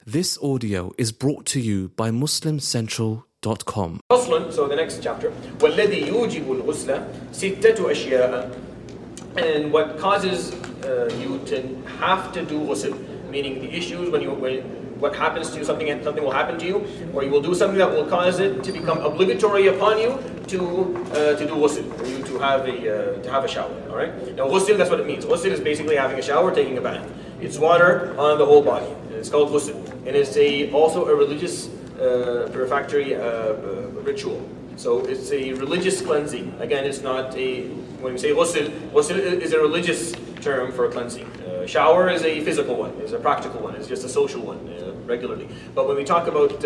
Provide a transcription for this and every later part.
This audio is brought to you by MuslimCentral.com. So the next chapter. وَالَّذِي يُوجِبُ الْغُسْلَ سِتَّةُ أَشْيَاءَ. And what causes you to have to do ghusl, meaning the issues when what happens to you, something will happen to you, or you will do something that will cause it to become obligatory upon you to do ghusl, for you to have a shower. All right. Now ghusl, that's what it means. Ghusl is basically having a shower, taking a bath. It's water on the whole body. It's called ghusl, and it's also a religious purificatory ritual. So it's a religious cleansing. Again, it's not when we say ghusl is a religious term for cleansing. Shower is a physical one, is a practical one, it's just a social one, regularly. But when we talk about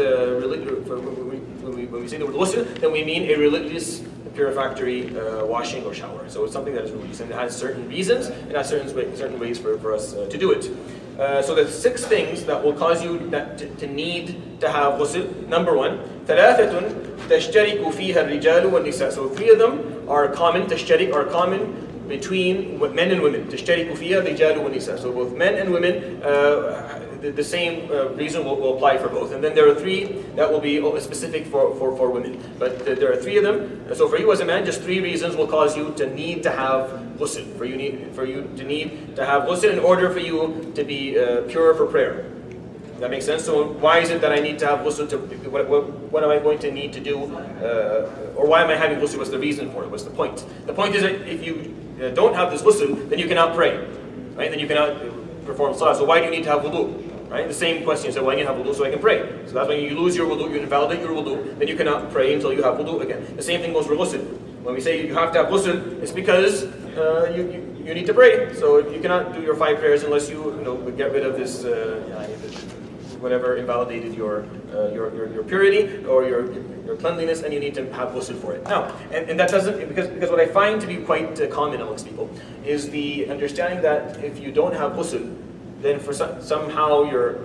when we say the word ghusl, then we mean a religious purificatory washing or shower. So it's something that is religious and it has certain reasons, it has certain ways for us to do it. So the 6 things that will cause you to need to have ghusl. Number 1, ثلاثة تشترك فيها الرجال والنساء. So 3 of them are common, common between men and women. تشترك فيها الرجال والنساء. So both men and women, the same reason will apply for both. And then there are 3 that will be specific for women. But there are 3 of them. So for you as a man, just 3 reasons will cause you to need to have ghusl. For you to need to have ghusl in order for you to be pure for prayer. Does that make sense? So why is it that I need to have ghusl? What am I going to need to do? Or why am I having ghusl? What's the reason for it? What's the point? The point is that if you don't have this ghusl, then you cannot pray. Right? Then you cannot perform salah. So why do you need to have wudu? Right? The same question. So why do you have wudu? So I can pray. So that's when you lose your wudu, you invalidate your wudu, then you cannot pray until you have wudu again. The same thing goes for ghusl. When we say you have to have ghusl, it's because you need to pray. So you cannot do your 5 prayers unless you get rid of this whatever invalidated your purity or your cleanliness, and you need to have ghusl for it. Now, and that doesn't, because what I find to be quite common amongst people is the understanding that if you don't have ghusl, then for somehow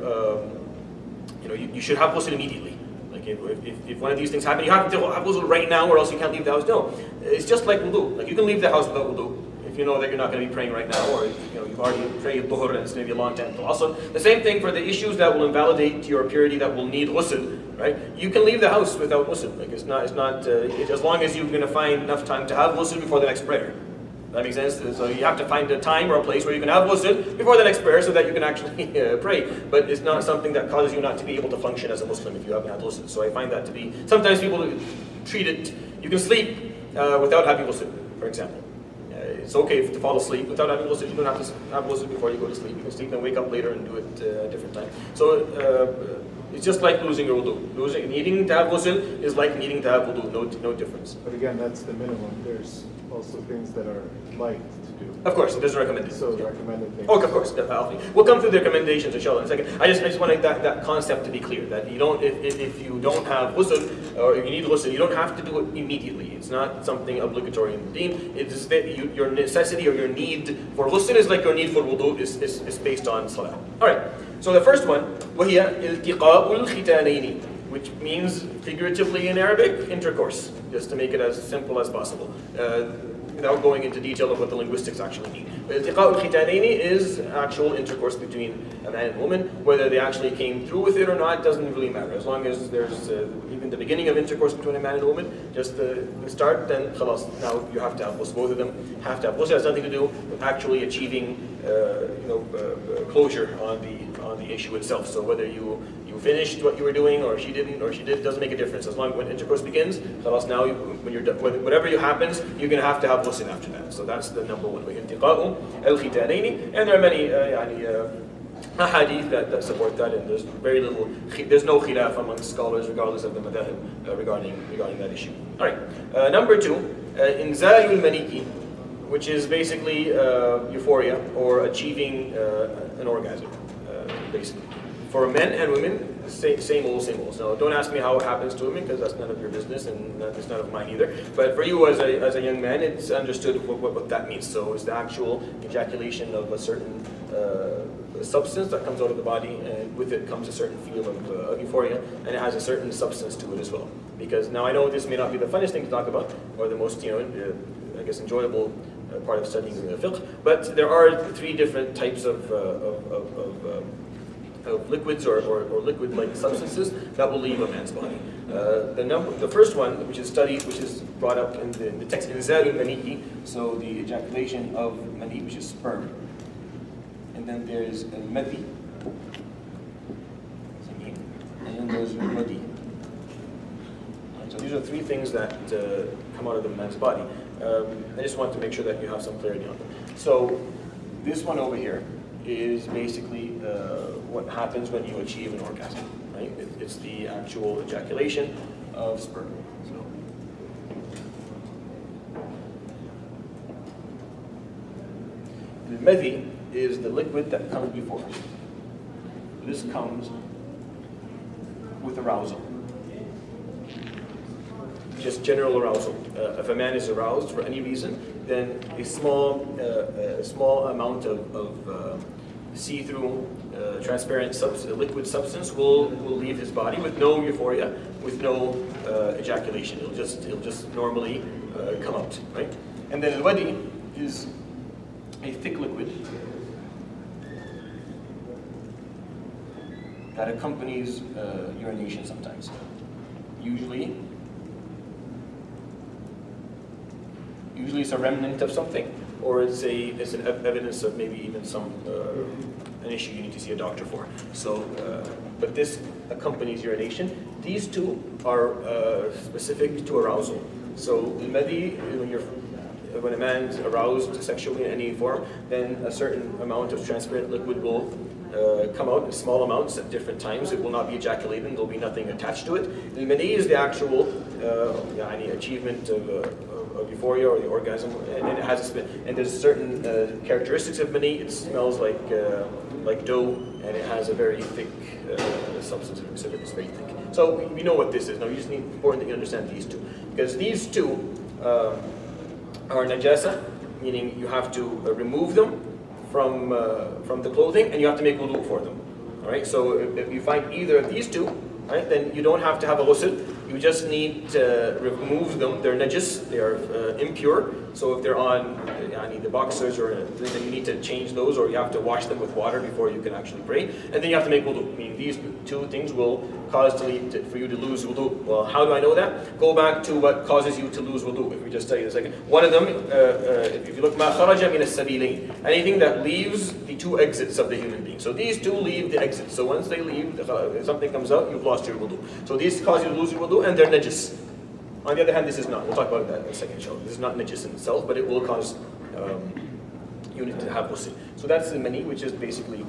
you should have ghusl immediately. Like if one of these things happen, you have to have ghusl right now, or else you can't leave the house. No, it's just like wudu. Like you can leave the house without wudu if you know that you're not going to be praying right now, or you've already prayed dhuhr and it's going to be a long time until asr. The same thing for the issues that will invalidate your purity, that will need ghusl. Right? You can leave the house without ghusl. Like it's not as long as you're going to find enough time to have ghusl before the next prayer. That makes sense? So you have to find a time or a place where you can have ghusl before the next prayer so that you can actually pray. But it's not something that causes you not to be able to function as a Muslim if you haven't had ghusl. So I find that to be, sometimes people treat it, you can sleep without having ghusl, for example. It's okay to fall asleep without having ghusl. You don't have to have ghusl before you go to sleep. You can sleep and wake up later and do it at a different time. So it's just like losing your wudu. Needing to have ghusl is like needing to have wudu, no difference. But again, that's the minimum. There's also things that are light to do. Of course, it doesn't recommend it. So recommended things. Oh, of course, definitely. We'll come through the recommendations inshallah in a second. I just wanted that concept to be clear, that you don't, if you don't have ghusl, or if you need ghusl, you don't have to do it immediately. It's not something obligatory in the deen. It's that your necessity or your need for ghusl is like your need for wudu is based on salah. Alright, so the first one, وَهِيَ الْتِقَاءُ الْخِتَانَيْنِ, which means figuratively in Arabic, intercourse, just to make it as simple as possible, without going into detail of what the linguistics actually mean. But التقاء الختانين is actual intercourse between a man and a woman. Whether they actually came through with it or not doesn't really matter. As long as there's even the beginning of intercourse between a man and a woman, just the start, then khalas, now you have to have ghusl. Both of them have to have ghusl. It has nothing to do with actually achieving closure on the issue itself. So whether you finished what you were doing or she didn't or she did, doesn't make a difference. As long as when intercourse begins, khalas, now when you're done, whatever happens, you're going to have ghusl after that. So that's the number 1 way. التقاء الختانين, and there are many ahadith that support that, and there's there's no khilaf amongst scholars regardless of the madhahib regarding that issue. Alright, number 2, inzalul maniki, which is basically euphoria or achieving an orgasm, basically. For men and women, same old. Now, don't ask me how it happens to women, because that's none of your business, and it's none of mine either. But for you as a young man, it's understood what that means. So it's the actual ejaculation of a certain substance that comes out of the body, and with it comes a certain feel of euphoria, and it has a certain substance to it as well. Because now I know this may not be the funnest thing to talk about, or the most I guess enjoyable part of studying fiqh, but there are 3 different types of of liquids or liquid-like substances that will leave a man's body. The first one, which is brought up in the text, inzal al-mani, so the ejaculation of mani, which is sperm. And then there's al-madi, and then there's al-madi. So these are three things that come out of the man's body. I just want to make sure that you have some clarity on them. So this one over here is basically what happens when you achieve an orgasm, right? It's the actual ejaculation of sperm. So, the madi is the liquid that comes before us. This comes with arousal. Just general arousal. If a man is aroused for any reason, then a small amount of see-through, transparent liquid substance will leave his body with no euphoria, with no ejaculation. It'll just normally come out, right? And then al-wadi is a thick liquid that accompanies urination sometimes. Usually it's a remnant of something, or it's an evidence of maybe even an issue you need to see a doctor for. So, but this accompanies urination. These two are specific to arousal. So, al-madi, when a man's aroused sexually in any form, then a certain amount of transparent liquid will come out in small amounts at different times. It will not be ejaculated, there'll be nothing attached to it. Al-mani is the actual achievement of euphoria or the orgasm, and it has and there's certain characteristics of mani. It smells like dough, and it has a very thick substance. It's very thick. So we know what this is. Now you just need important that you understand these two, because these two are najasa, meaning you have to remove them from the clothing, and you have to make wudu for them. All right. So if you find either of these two, right, then you don't have to have a ghusl. You just need to remove them. They're najis, they are impure. So if they're on the boxers, then you need to change those, or you have to wash them with water before you can actually pray. And then you have to make wudu. I mean, these two things will cause for you to lose wudu. Well, how do I know that? Go back to what causes you to lose wudu. If we just tell you a second. One of them, if you look, ma kharaja min as-sabilayn, anything that leaves the two exits of the human being. So these two leave the exits. So once they leave, if something comes out, you've lost your wudu. So these cause you to lose your wudu, and they're najis. On the other hand, this is not. We'll talk about that in a second, inshallah. This is not najis in itself, but it will cause you to have ghusl. So that's the mani, which is basically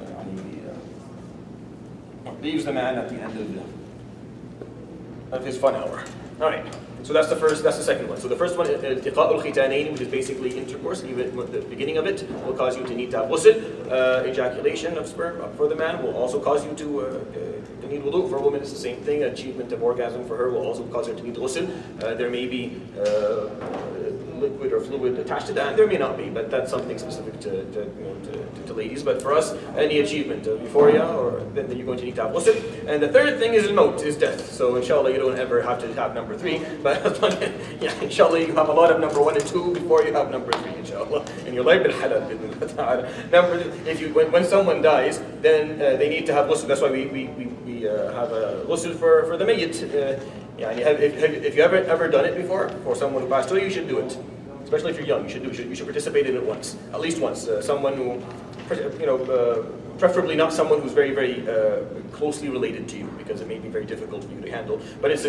leaves the man at the end of his fun hour. All right. So that's the second one. So the first one is iqa'ul khitanayn, which is basically intercourse. Even the beginning of it will cause you to need to have ghusl. Ejaculation of sperm for the man will also cause you to need wudu. For a woman, it's the same thing. Achievement of orgasm for her will also cause her to need ghusl. There may be liquid or fluid attached to that, and there may not be, but that's something specific to ladies. But for us, any achievement of euphoria, then you're going to need to have ghusl. And the third thing is al-maut, is death. So inshallah, you don't ever have to have number 3, but inshallah, you have a lot of number 1 and 2 before you have number 3, inshallah. And your life bil halal. When someone dies, then they need to have ghusl. That's why we have a ghusl for the mayyit. If you ever done it before for someone who passed away, you should do it. Especially if you're young, you should participate in it once, at least once. Someone who, preferably not someone who's very, very closely related to you, because it may be very difficult for you to handle. But it's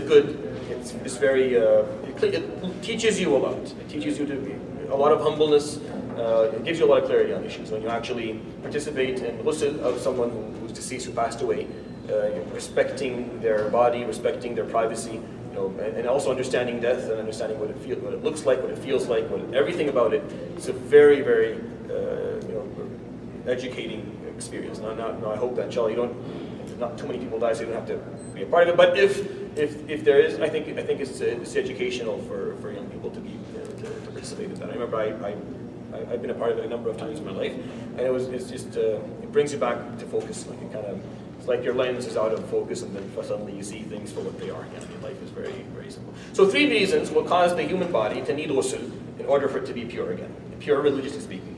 it teaches you a lot. It teaches you to be a lot of humbleness. It gives you a lot of clarity on issues when you actually participate in ghusl of someone who's deceased, who passed away. Respecting their body, respecting their privacy, and also understanding death and understanding what it looks like, what it feels like, everything about it. It's a very, very educating experience. Now I hope that inshallah not too many people die, so you don't have to be a part of it. But if there is, I think it's educational for young people to participate in that. I remember I've been a part of it a number of times in my life, and it brings you back to focus. It's like your lens is out of focus, and then suddenly you see things for what they are. Life is very, very simple. So 3 reasons will cause the human body to need ghusl in order for it to be pure again. Pure religiously speaking,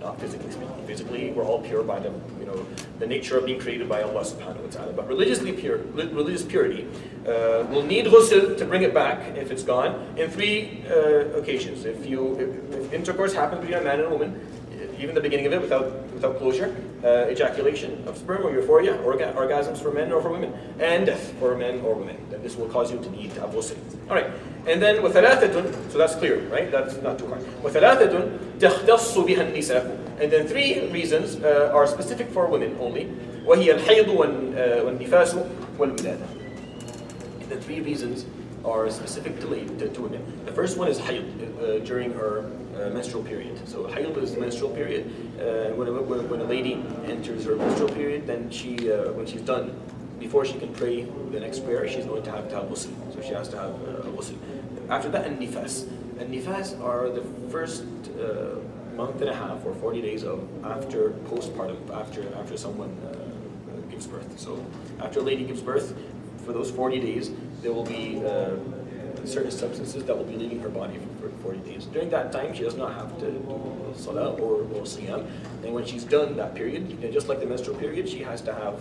not physically speaking. Physically, we're all pure by the nature of being created by Allah subhanahu wa ta'ala. But religious purity will need ghusl to bring it back if it's gone in 3 occasions. If intercourse happens between a man and a woman, even the beginning of it without closure, ejaculation of sperm or euphoria, orgasms for men or for women, and death for men or women, then this will cause you to need to have ghusl. Alright, and then وَثَلَاثَةٌ, so that's clear, right? That's not too hard. وَثَلَاثَةٌ تَخْتَصُّ بِهَا النِّسَاءُ, and then 3 reasons are specific for women only. وَهِيَ الْحَيْضُ وَالنِّفَاسُ وَالْوِلَادَةُ. And the 3 reasons are specific to women. The first one is hayd, during her menstrual period. So hayd is the menstrual period. When a lady enters her menstrual period, then when she's done, before she can pray the next prayer, she's going to have ghusl. So she has to have ghusl. After that, nifas. And nifas are the first month and a half or 40 days after postpartum, after someone gives birth. So after a lady gives birth, for those 40 days, there will be certain substances that will be leaving her body for 40 days. During that time, she does not have to do salah or siyam. And when she's done that period, just like the menstrual period, she has to have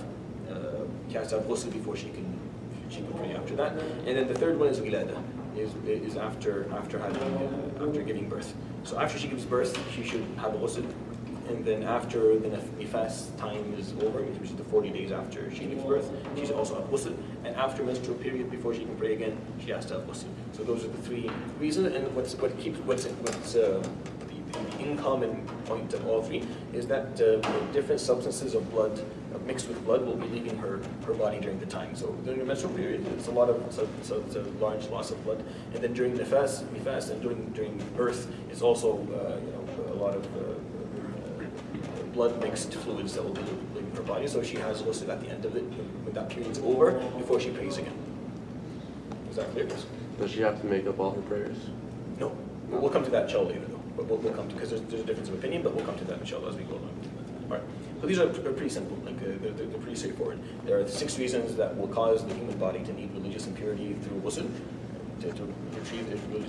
ghusl before she can pray after that. And then the third one is wilada, is after giving birth. So after she gives birth, she should have a ghusl. And then after the nifas time is over, which is the 40 days after she gives birth, she should also have ghusl. And after menstrual period, before she can pray again, she has to have ghusl. So those are the 3 reasons. And what's the in common point of all 3 is that different substances of blood mixed with blood will be leaving her body during the time. So during the menstrual period, it's a large loss of blood. And then during nifas and during birth, it's also a lot of blood mixed fluids that will be leaving her body. So she has ghusl at the end of it when that period's over, before she prays again. Is that clear? Does she have to make up all her prayers? No. We'll come to that inshallah later though. But we'll come to, because there's a difference of opinion, but we'll come to that inshallah as we go along. Alright. So these are pretty simple, they're pretty straightforward. There are 6 reasons that will cause the human body to need religious impurity through ghusl, to retrieve the religious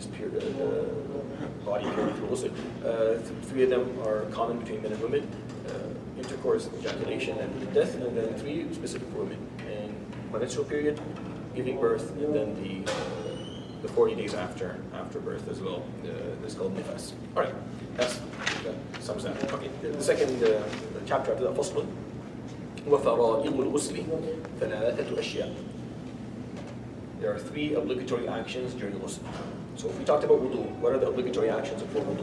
body purity through ghusl. 3 of them are common between men and women, intercourse, ejaculation, and death, and then 3 specific for women. And menstrual period, giving birth, and then the 40 days after birth as well. This is called nifas. All right, that sums that. Okay, the second chapter after that, فصل وفرائض الغسل ثلاثة أشياء. There are 3 obligatory actions during ghusl. So if we talked about wudu, what are the obligatory actions for wudu?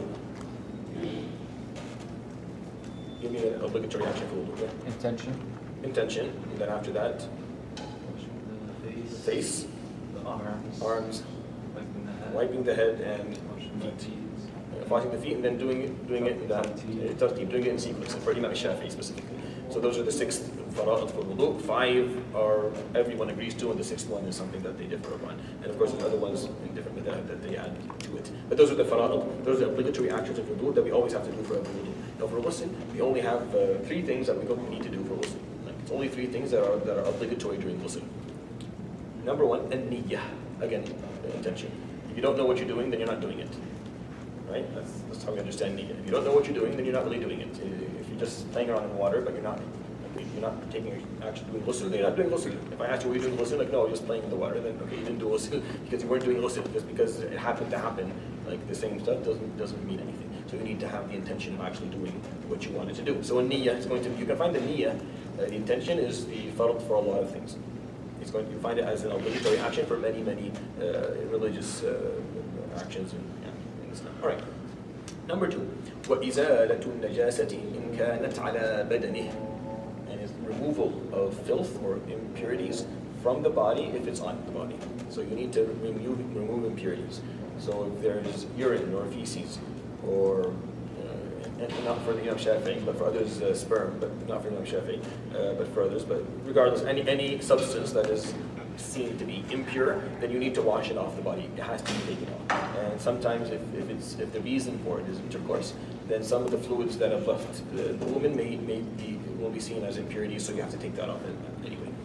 Give me an obligatory action for wudu. Intention. Intention, and then after that, The face, the arms, wiping the head, and feet. feet. Washing the feet and then doing it doing it in sequence, for Imam Shafi'i specifically. So those are the 6 fara'id for wudu. 5 are everyone agrees to, and the 6th one is something that they differ upon. And of course there's other ones in different madhab that they add to it. But those are the fara'id, those are the obligatory actions of wudu that we always have to do for every wudu. Now for ghusl, we only have 3 things that we don't need to do for ghusl. Like, it's only 3 things that are obligatory during ghusl. Number 1, an-niyyah. Again, the intention. If you don't know what you're doing, then you're not doing it. Right? That's how we understand niyyah. If you don't know what you're doing, then you're not really doing it. If you're just playing around in the water, but you're not taking actually doing ghusl, then you're not doing ghusl. If I ask you what you're doing ghusl, like, no, you're just playing in the water, then okay, you didn't do ghusl because you weren't doing ghusl. Just because it happened to happen, like the same stuff doesn't mean anything. So you need to have the intention of actually doing what you wanted to do. So a niyyah is going to, you can find the niyyah, the intention is the fard for a lot of things. It's going to find it as an obligatory action for many religious actions in Islam. All right. Number 2, وَإِزَالَةُ النَّجَاسَةِ إِنْ كَانَتْ عَلَى بَدَنِهِ, and it's removal of filth or impurities from the body if it's on the body. So you need to remove impurities. So if there's urine or feces, or and not for the Imam Shafi'i, but for others sperm, but not for Imam Shafi'i, but for others. But regardless, any substance that is seen to be impure, then you need to wash it off the body. It has to be taken off. And sometimes, if the reason for it is intercourse, then some of the fluids that have left the woman won't be seen as impurities, so you have to take that off anyway.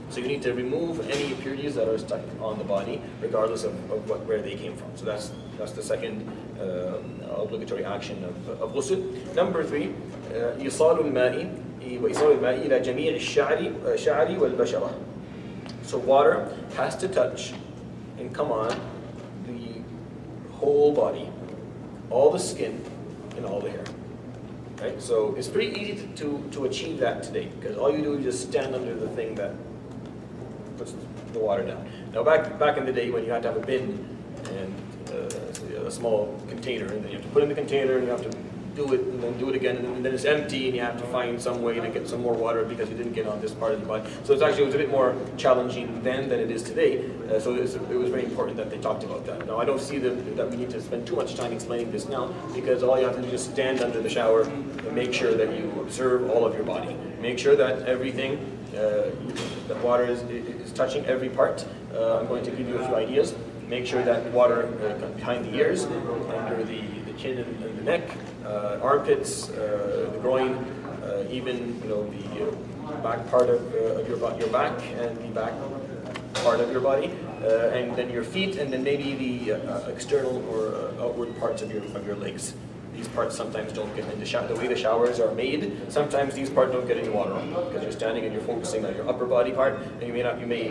So you need to remove any impurities that are stuck on the body, regardless of where they came from. So that's the second obligatory action of ghusl. Number 3, إيصال الماء وإيصال الماء إلى جميع الشعر والبشرة. So water has to touch and come on the whole body, all the skin and all the hair. Right? So it's pretty easy to achieve that today, because all you do is just stand under the thing that puts the water down. Now back in the day, when you had to have a bin and a small container, and then you have to put in the container and you have to do it and then do it again, and then it's empty and you have to find some way to get some more water because you didn't get on this part of the body. So it was a bit more challenging then than it is today. So it was very important that they talked about that. Now I don't see that we need to spend too much time explaining this now, because all you have to do is just stand under the shower and make sure that you observe all of your body. Make sure that everything, that water is touching every part. I'm going to give you a few ideas. Make sure that water behind the ears, under the chin and the neck, armpits, the groin, even the back part of your back and the back part of your body, and then your feet, and then maybe the external or outward parts of your legs. These parts sometimes don't get in the way the showers are made. Sometimes these parts don't get any water on because you're standing and you're focusing on your upper body part, and you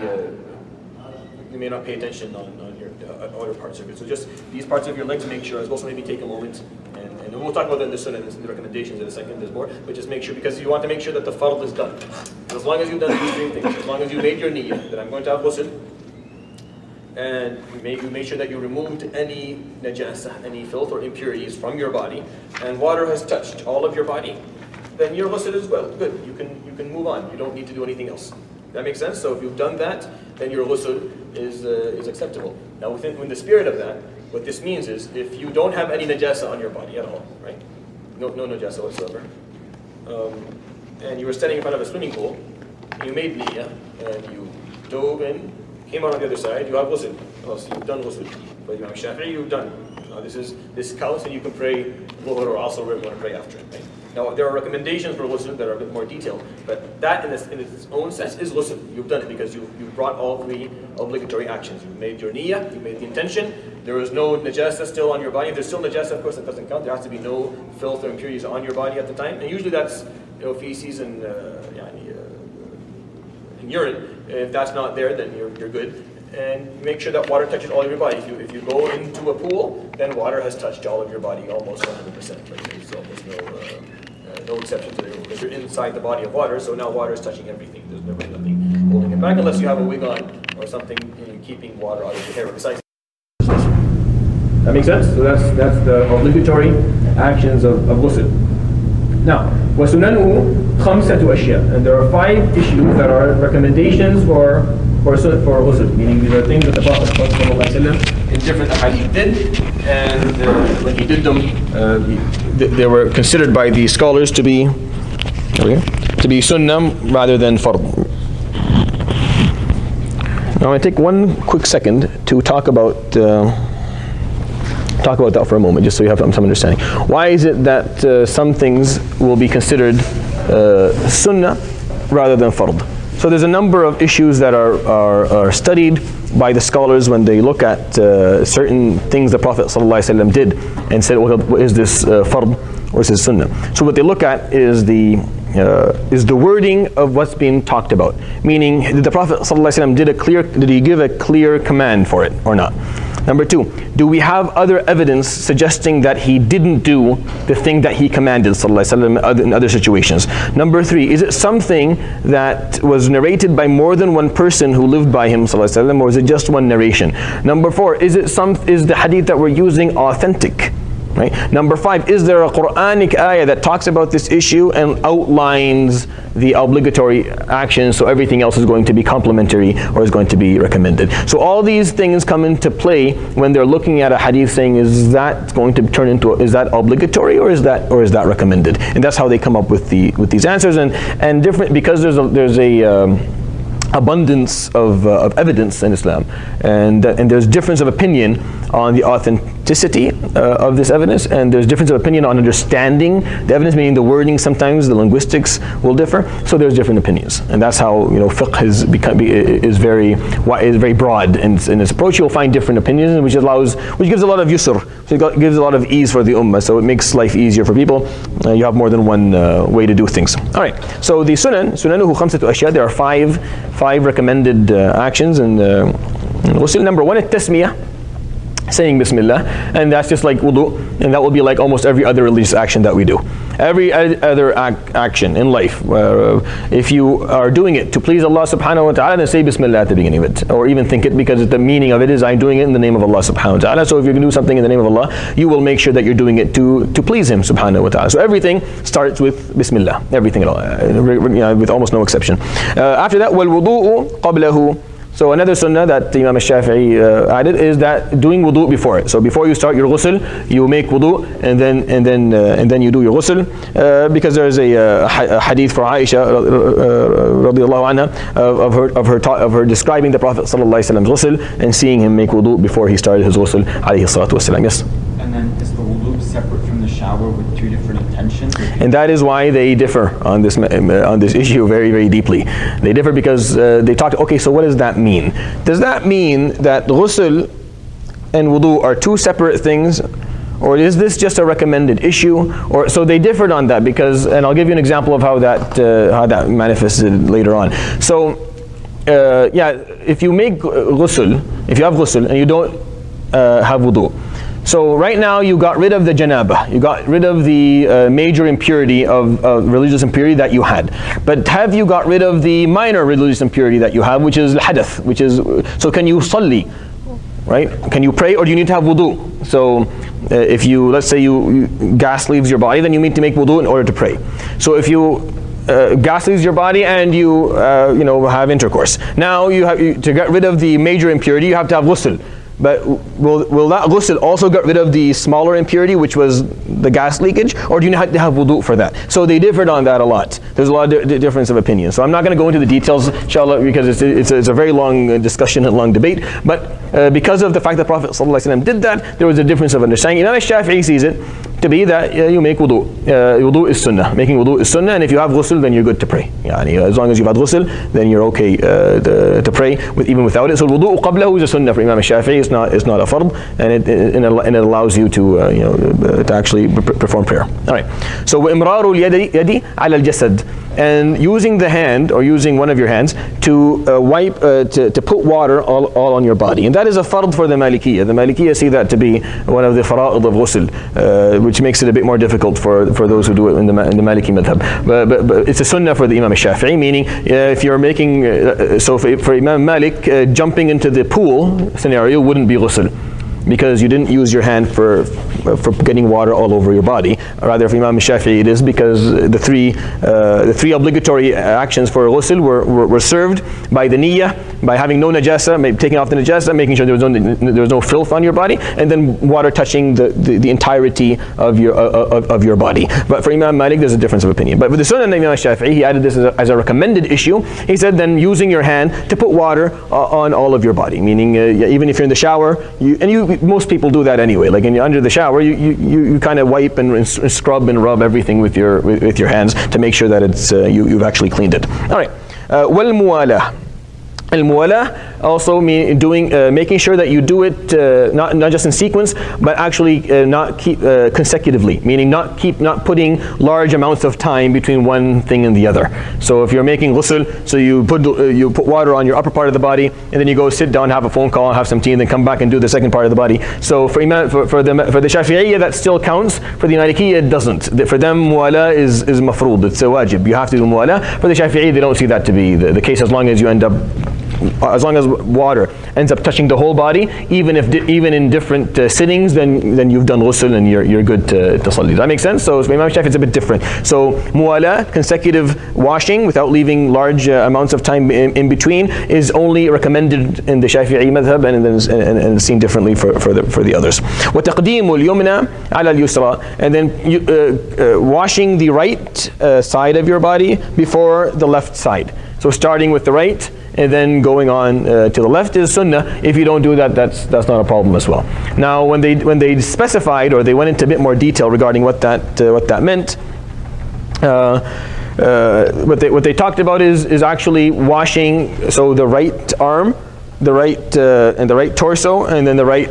may not pay attention on your outer parts of it. So just these parts of your legs, make sure as well. So maybe take a moment, and we'll talk about that in the sunnah and the recommendations in a second. There's more, but just make sure, because you want to make sure that the fard is done. As long as you've done these 3 things, as long as you made your niyyah that I'm going to have ghusl, and you make sure that you removed any najasa, any filth or impurities from your body, and water has touched all of your body, then your ghusl is well good. You can move on. You don't need to do anything else. That makes sense? So if you've done that, then your ghusl is acceptable. Now within the spirit of that, what this means is, if you don't have any najasa on your body at all, right? No najasa whatsoever, and you were standing in front of a swimming pool, you made niyyah, and you dove in, came out on the other side, you have ghusl. So you've done ghusl. But Imam Shafi'i, you've done. This counts, and you can pray Dhuhr or Asr, where you want to pray after it. Right? Now, there are recommendations for ghusl that are a bit more detailed, but that in its own sense is ghusl. You've done it because you've brought all 3 obligatory actions. You've made your niyyah, you made the intention, there was no najasa still on your body. If there's still najasa, of course, that doesn't count. There has to be no filth or impurities on your body at the time, and usually that's feces and urine. If that's not there, then you're good. And make sure that water touches all of your body. If you go into a pool, then water has touched all of your body, almost 100%. Like there's almost no exception to the rule, because you're inside the body of water. So now water is touching everything. There's never nothing holding it back, unless you have a wig on or something keeping water out of your hair. Besides, that makes sense. So that's the obligatory actions of ghusl. Now, وَسُنَنُهُ خَمْسَةُ أَشْيَاء, and there are 5 issues that are recommendations for ghusl, meaning these are things that the Prophet ﷺ in different hadith did, and when he did them, they were considered by the scholars to be sunnah rather than fard. Now I take one quick second to talk about that for a moment, just so you have some understanding. Why is it that some things will be considered sunnah rather than fard? So there's a number of issues that are studied by the scholars when they look at certain things the Prophet ﷺ did and said, well, is this fard or is this sunnah? So what they look at is the wording of what's being talked about. Meaning, did the Prophet ﷺ did he give a clear command for it or not? Number 2, do we have other evidence suggesting that he didn't do the thing that he commanded ﷺ in other situations? Number 3, is it something that was narrated by more than one person who lived by him ﷺ, or is it just one narration? Number 4, is the hadith that we're using authentic? Right? Number 5, is there a Quranic ayah that talks about this issue and outlines the obligatory actions, so everything else is going to be complementary or is going to be recommended? So all these things come into play when they're looking at a hadith saying, is that going to turn into, is that obligatory or is that recommended? And that's how they come up with these answers, and different, because there's a abundance of evidence in Islam, and there's difference of opinion on the authenticity of this evidence, and there's difference of opinion on understanding the evidence, meaning the wording, sometimes the linguistics will differ, so there's different opinions. And that's how, fiqh is very broad in its approach. You'll find different opinions, which gives a lot of yusr, so it gives a lot of ease for the ummah, so it makes life easier for people. You have more than one way to do things. All right, so the sunanuhu khamsatu ashya, there are five recommended actions in ghusl. Number one, at-tasmiyah, saying Bismillah, and that's just like wudu, and that will be like almost every other religious action that we do. Every other action in life, if you are doing it to please Allah subhanahu wa ta'ala, then say Bismillah at the beginning of it, or even think it, because the meaning of it is I'm doing it in the name of Allah subhanahu wa ta'ala. So if you're going to do something in the name of Allah, you will make sure that you're doing it to please Him subhanahu wa ta'ala. So everything starts with Bismillah, everything at all, with almost no exception. After that, wal wudu'u qablahu. So another sunnah that Imam al-Shafi'i added is that doing wudu before it. So before you start your ghusl, you make wudu and then you do your ghusl, because there is a hadith for Aisha radiallahu anha of her describing the Prophet sallallahu alaihi wasallam's ghusl and seeing him make wudu before he started his ghusl alayhi salatu wasalam. Yes. And then is the wudu separate from the shower with two different intentions? And that is why they differ on this issue very, very deeply. They differ because they talked, okay, so what does that mean? Does that mean that ghusl and wudu are two separate things? Or is this just a recommended issue? Or so they differed on that, because, and I'll give you an example of how that manifested later on. So if you make ghusl, if you have ghusl and you don't have wudu, so right now you got rid of the janaba, you got rid of the major impurity of religious impurity that you had. But have you got rid of the minor religious impurity that you have, which is hadath, so can you salli, right? Can you pray, or do you need to have wudu? So if let's say gas leaves your body, then you need to make wudu in order to pray. So if you gas leaves your body and you have intercourse, now to get rid of the major impurity, you have to have ghusl. But will that ghusl also get rid of the smaller impurity, which was the gas leakage, or do you have to have wudu for that? So they differed on that a lot. There's a lot of difference of opinion. So I'm not going to go into the details, inshallah, because it's a very long discussion and long debate. But because of the fact that Prophet ﷺ did that, there was a difference of understanding. Imam al-Shafi'i sees it to be that you make wudu. Wudu is sunnah. Making wudu is sunnah, and if you have ghusl, then you're good to pray. As long as you've had ghusl, then you're okay to pray even without it. So wudu qablahu is a sunnah for Imam al-Shafi'i. It's not a fard, and it allows you to actually perform prayer. All right. So وإمرار اليد على الجسد, and using the hand or using one of your hands to wipe to put water all on your body, and that is a fard for the Malikiyya. The Malikiyya see that to be one of the fara'id of ghusl, which makes it a bit more difficult for those who do it in the Maliki madhab. But it's a sunnah for the Imam al-Shafi'i, meaning if you're making so for Imam Malik, jumping into the pool scenario wouldn't be ghusl, because you didn't use your hand for getting water all over your body. Rather, for Imam Shafi'i, it is because the three obligatory actions for ghusl were served by the niyyah, by having no najasa, taking off the najasa, making sure there was no filth on your body, and then water touching the entirety of your body. But for Imam Malik, there's a difference of opinion. But with the sunnah of Imam Shafi'i, he added this as a recommended issue. He said then using your hand to put water on all of your body, meaning even if you're in the shower, most people do that anyway. Like under the shower, you kind of wipe and scrub and rub everything with your hands to make sure that it's you've actually cleaned it. All right. Wal muwalah. Al-muwalah also making sure that you do it not just in sequence, but actually not keep consecutively, meaning not putting large amounts of time between one thing and the other. So if you're making ghusl, so you put water on your upper part of the body, and then you go sit down, have a phone call, have some tea, and then come back and do the second part of the body. So for the Shafi'iyya, that still counts. For the Malikiyya, it doesn't. For them, muwalah is mafrood, it's a wajib. You have to do muwalah. For the Shafi'iyya, they don't see that to be the case, as long as water ends up touching the whole body, even in different sittings, then you've done ghusl and you're good to salli. Does that make sense? So Imam Shafi'i, it's a bit different. So muwala, consecutive washing without leaving large amounts of time in between, is only recommended in the Shafi'i madhab, and seen differently for the others. وَتَقْدِيمُ الْيُمْنَى عَلَى الْيُسْرَى, and then washing the right side of your body before the left side. So starting with the right and then going on to the left is sunnah. If you don't do that, that's not a problem as well. Now, when they specified, or they went into a bit more detail regarding what that meant, what they talked about is actually washing, so the right arm, the right and the right torso, and then the right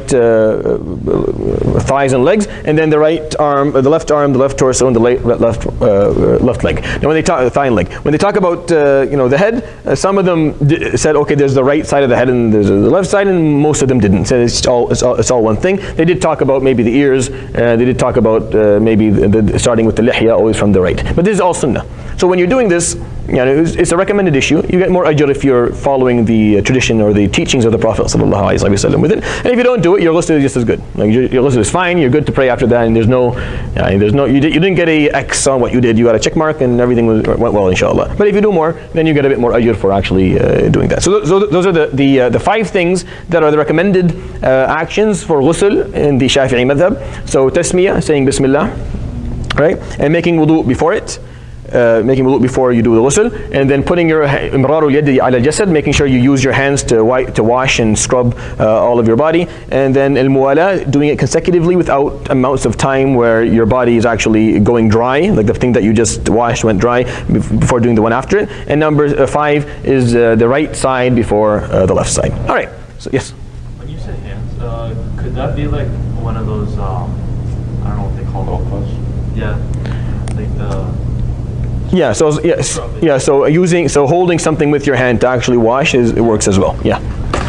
thighs and legs, and then the right arm, the left torso, and the left leg. Now, when they talk thigh and leg, when they talk about the head, some of them said, okay, there's the right side of the head and there's the left side, and most of them didn't. So it's all one thing. They did talk about maybe the ears. They did talk about maybe starting with the lihya, always from the right. But this is all sunnah. So when you're doing this, it's a recommended issue. You get more ajr if you're following the tradition or the teachings of the Prophet ﷺ with it. And if you don't do it, your ghusl is just as good. Like your ghusl is fine. You're good to pray after that, and you didn't get a X on what you did. You got a check mark, and everything went well, inshallah. But if you do more, then you get a bit more ajr for actually doing that. So those are the 5 things that are the recommended actions for ghusl in the Shafi'i madhab. So tasmiyah, saying Bismillah, right, and making wudu before it. Making wudu before you do the ghusl, and then putting your imrarul yadi ala jasad, making sure you use your hands to wash and scrub all of your body, and then al-muwala, doing it consecutively without amounts of time where your body is actually going dry, like the thing that you just washed went dry before doing the one after it. And number 5 is the right side before the left side. All right. So yes. When you say hands, could that be like one of those? I don't know what they call it. Yeah, like the. Yeah. So yes. Yeah. So holding something with your hand to actually wash it works as well. Yeah.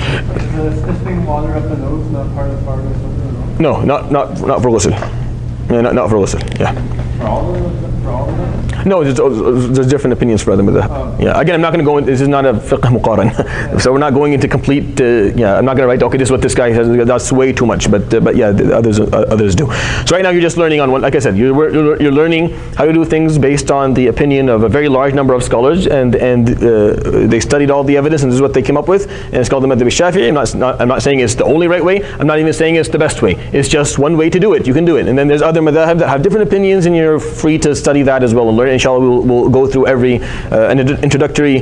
Is this thing water up the nose not part of ghusl? No, not for ghusl. Yeah, not for ghusl. Yeah. For all of them? No, there's different opinions for them. Yeah. Again, I'm not going to go into, this is not a fiqh muqaran. So we're not going into complete, I'm not going to write, okay, this is what this guy says, that's way too much. But yeah, others do. So right now you're just learning on one, like I said, you're learning how to do things based on the opinion of a very large number of scholars, and they studied all the evidence, and this is what they came up with, and it's called the madhab al-Shafi'i. I'm not saying it's the only right way. I'm not even saying it's the best way. It's just one way to do it. You can do it. And then there's other madhab that have different opinions, and you're free to study that as well and learn. Inshallah, we'll go through every an introductory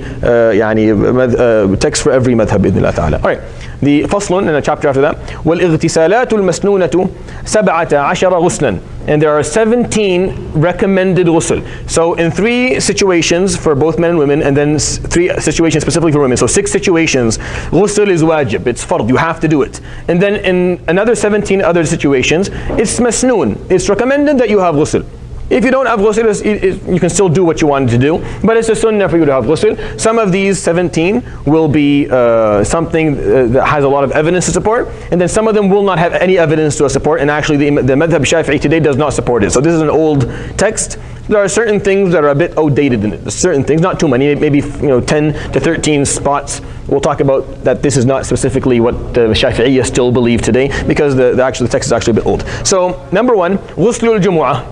text for every madhab bi'idhnillah ta'ala. All right. The faslun, in a chapter after that, وَالْإِغْتِسَالَاتُ الْمَسْنُونَةُ 17 غُسْلًا, and there are 17 recommended ghusl. So in 3 situations for both men and women, and then 3 situations specifically for women. So 6 situations, ghusl is wajib, it's fard, you have to do it. And then in another 17 other situations, it's masnoon, it's recommended that you have ghusl. If you don't have ghusl, you can still do what you wanted to do, but it's a sunnah for you to have ghusl. Some of these 17 will be something that has a lot of evidence to support, and then some of them will not have any evidence to support, and actually the madhab Shafi'i today does not support it. So this is an old text. There are certain things that are a bit outdated in it. There's certain things, not too many, maybe 10 to 13 spots. We'll talk about that this is not specifically what the Shafi'iyya still believe today, because the text is actually a bit old. So number 1, ghuslul jumu'ah,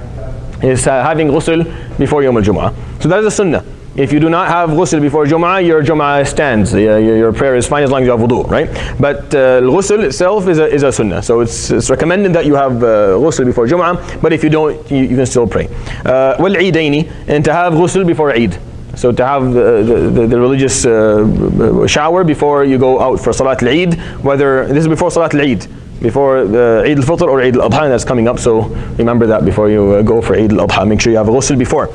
is having ghusl before Yawm al-Jum'ah. So that is a sunnah. If you do not have ghusl before Jum'ah, your Jum'ah stands. Your prayer is fine as long as you have wudu, right? But ghusl itself is a sunnah. So it's recommended that you have ghusl before Jum'ah, but if you don't, you can still pray. وَالْعِيدَيْنِ, and to have ghusl before Eid. So to have the religious shower before you go out for Salat al-Eid, whether this is before Salat al-Eid, before Eid al-Fitr or Eid al-Adha, that's coming up, so remember that before you go for Eid al-Adha. Make sure you have a ghusl before.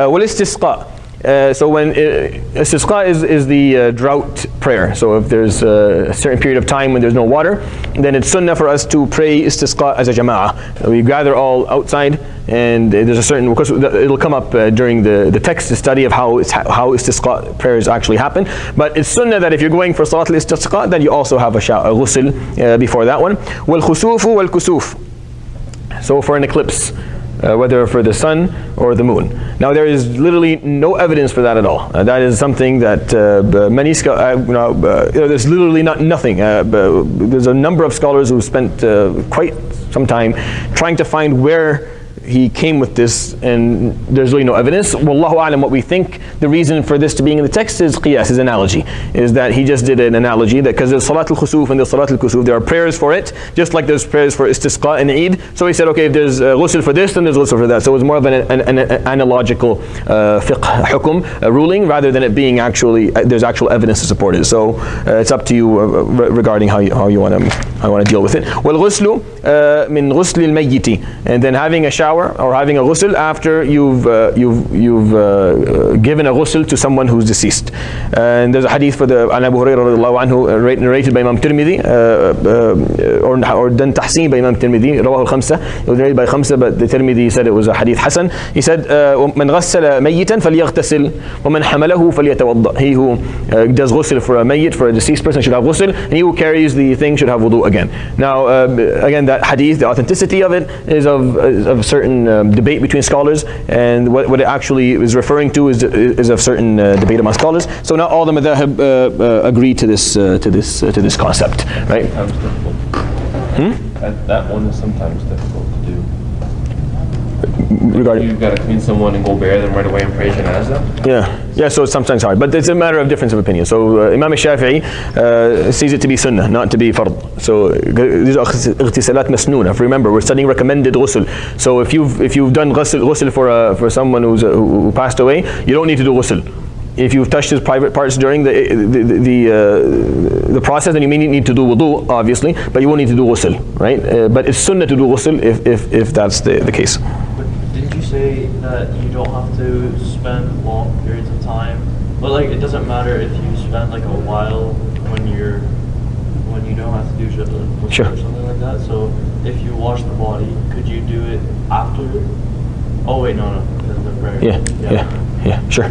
Wal-istisqa. So when istisqa is the drought prayer. So if there's a certain period of time when there's no water, then it's sunnah for us to pray istisqa as a jama'ah. We gather all outside, and there's a certain, of course it'll come up during the text study of how istisqa prayers actually happen. But it's sunnah that if you're going for salat al-istisqa, then you also have a ghusl before that one. Wal-khusufu wal-kusuf. So for an eclipse, whether for the sun or the moon. Now there is literally no evidence for that at all. That is something that many there's literally nothing. There's a number of scholars who spent quite some time trying to find where he came with this and there's really no evidence. Wallahu a'lam, what we think the reason for this to being in the text is qiyas, is analogy. Is that he just did an analogy that because there's Salat al-Khusuf and there's Salat al-Kusuf, there are prayers for it, just like there's prayers for Istisqa and Eid. So he said, okay, if there's ghusl for this, then there's ghusl for that. So it was more of an analogical fiqh hukum ruling rather than it being actually, there's actual evidence to support it. So it's up to you regarding how you want to deal with it. وَالْغُسْلُ مِنْ غُسْلِ الْمَيِّتِ, and then having a shower or having a ghusl after you've given a ghusl to someone who's deceased. And there's a hadith for the Abu Hurairah radiallahu anhu, narrated by Imam Tirmidhi, or done tahseen by Imam Tirmidhi, Rawah al-Khamsa. It was narrated by Khamsa, but the Tirmidhi said it was a hadith Hasan. He said, مَنْ غَسَّلَ مَيِّتًا فَلْيَغْتَسِلْ وَمَنْ حَمَلَهُ فَلْيَتَوَضَّأ. He who does ghusl for a mayyit, for a deceased person, should have ghusl, and he who carries the thing should have wudu again. Now, again, that hadith, the authenticity of it is of certain debate between scholars, and what it actually is referring to is of certain debate among scholars. So not all the madhahib agree to this concept, right? That one is sometimes difficult to do. Regarding, You've got to clean someone and go bury them right away and pray janazah? yeah, so it's sometimes hard, but it's a matter of difference of opinion. So Imam al-Shafi'i sees it to be sunnah, not to be fard. So these are اغتسالات مسنونة. Remember, we're studying recommended ghusl. So if you've done ghusl for someone who passed away, you don't need to do ghusl. If you've touched his private parts during the process, then you may need to do wudu, obviously, but you won't need to do ghusl, right? But it's sunnah to do ghusl if that's the case. But didn't you say that you don't have to spend long periods of time? But like, it doesn't matter if you spend like a while when you don't have to do ghusl Sure. or something like that. So if you wash the body, could you do it after? Oh wait, no, because of the prayer. Yeah, sure.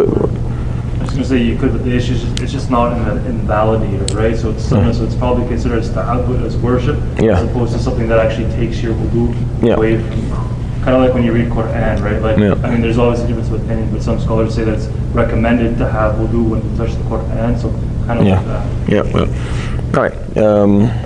I was going to say you could, but the issue is it's just not invalidated, right? So it's sunnah, so it's probably considered as ta'abbud, as worship, as opposed to something that actually takes your wudu away from. Kind of like when you read Quran, right? Like, I mean, there's always a difference of opinion, but some scholars say that it's recommended to have wudu when you touch the Quran, so kind of like that. Yeah, well, all right.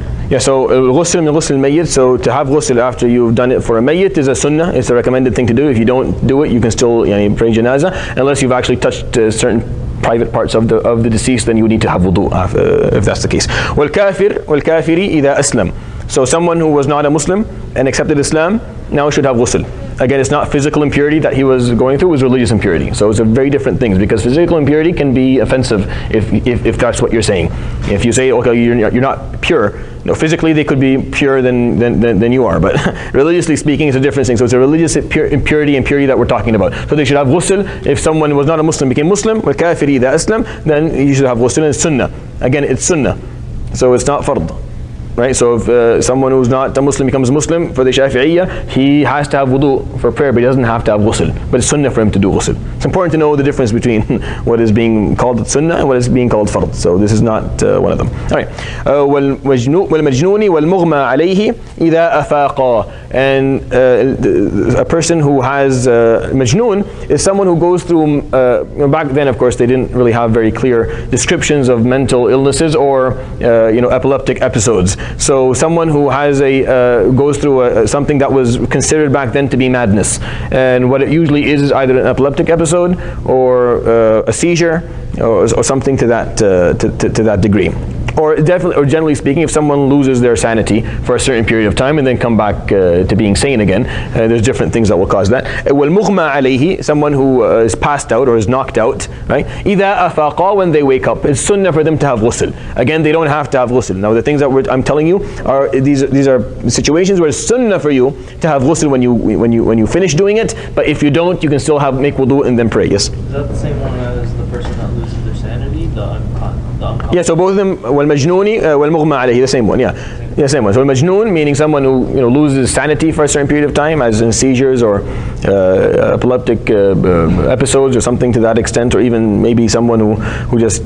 So ghusl min ghusl al-mayyit, so to have ghusl after you've done it for a mayyit is a sunnah, it's a recommended thing to do. If you don't do it, you can still pray janazah, unless you've actually touched certain private parts of the deceased, then you need to have wudu if that's the case. وَالْكَافِرِ إِذَا أَسْلَمَ. So someone who was not a Muslim and accepted Islam now should have ghusl. Again, it's not physical impurity that he was going through, it was religious impurity. So it's a very different things, because physical impurity can be offensive if that's what you're saying. If you say, okay, you're not pure, no, physically they could be purer than you are, but religiously speaking, it's a different thing. So it's a religious impurity that we're talking about. So they should have ghusl. If someone was not a Muslim became Muslim, وَالْكَافِرِ إِذَا أَسْلَمَ, then you should have ghusl, and it's sunnah. Again, it's sunnah. So it's not fard. Right, so if someone who's not a Muslim becomes Muslim, for the Shafi'iyya, he has to have wudu for prayer, but he doesn't have to have ghusl. But it's sunnah for him to do ghusl. It's important to know the difference between what is being called sunnah and what is being called fard. So this is not one of them. All right. وَالْمَجْنُونِ وَالْمُغْمَى عَلَيْهِ إِذَا أَفَاقَا. And a person who has majnoon is someone who goes through, back then of course they didn't really have very clear descriptions of mental illnesses or epileptic episodes. So someone who has goes through something that was considered back then to be madness, and what it usually is either an epileptic episode or a seizure or something to that degree. Or generally speaking, if someone loses their sanity for a certain period of time and then come back to being sane again, there's different things that will cause that. وَالْمُغْمَى عَلَيْهِ, someone who is passed out or is knocked out, right? إِذَا أَفَاقَا, when they wake up, it's sunnah for them to have ghusl. Again, they don't have to have ghusl. Now the things that I'm telling you are these are situations where it's sunnah for you to have ghusl when you finish doing it. But if you don't, you can still make wudu and then pray. Yes. Is that the same one as the person that loses their sanity? The unconscious? Yeah, so both of them, والمجنون والمغمى عليه, the same one. Yeah, same one. So المجنون meaning someone who loses sanity for a certain period of time, as in seizures or epileptic episodes or something to that extent, or even maybe someone who just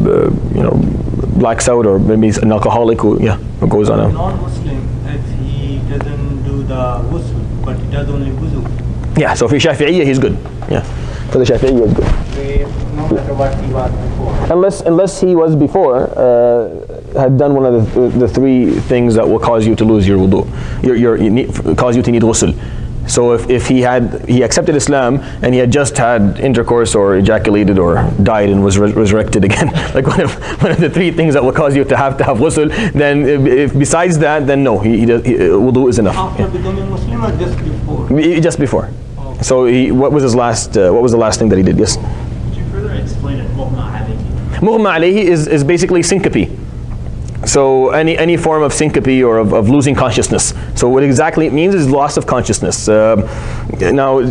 blacks out, or maybe he's an alcoholic who goes on a non-Muslim, if he doesn't do the ghusl, but he does only wudu. Yeah, so for Shafi'iyya he's good. Yeah, for the Shafi'iyya he's good. No matter what he was before. Unless he was before had done one of the three things that will cause you to lose your wudu, cause you to need ghusl. So if he accepted Islam and he had just had intercourse or ejaculated or died and was resurrected again, like one of the three things that will cause you to have ghusl, then if besides that, then no, wudu is enough. After becoming Muslim or just before? Just before. So what was the last thing that he did? Yes. Could you further explain it? Mughma alayhi. Mughma alayhi is basically syncope. So any form of syncope or of losing consciousness. So what exactly it means is loss of consciousness. Now,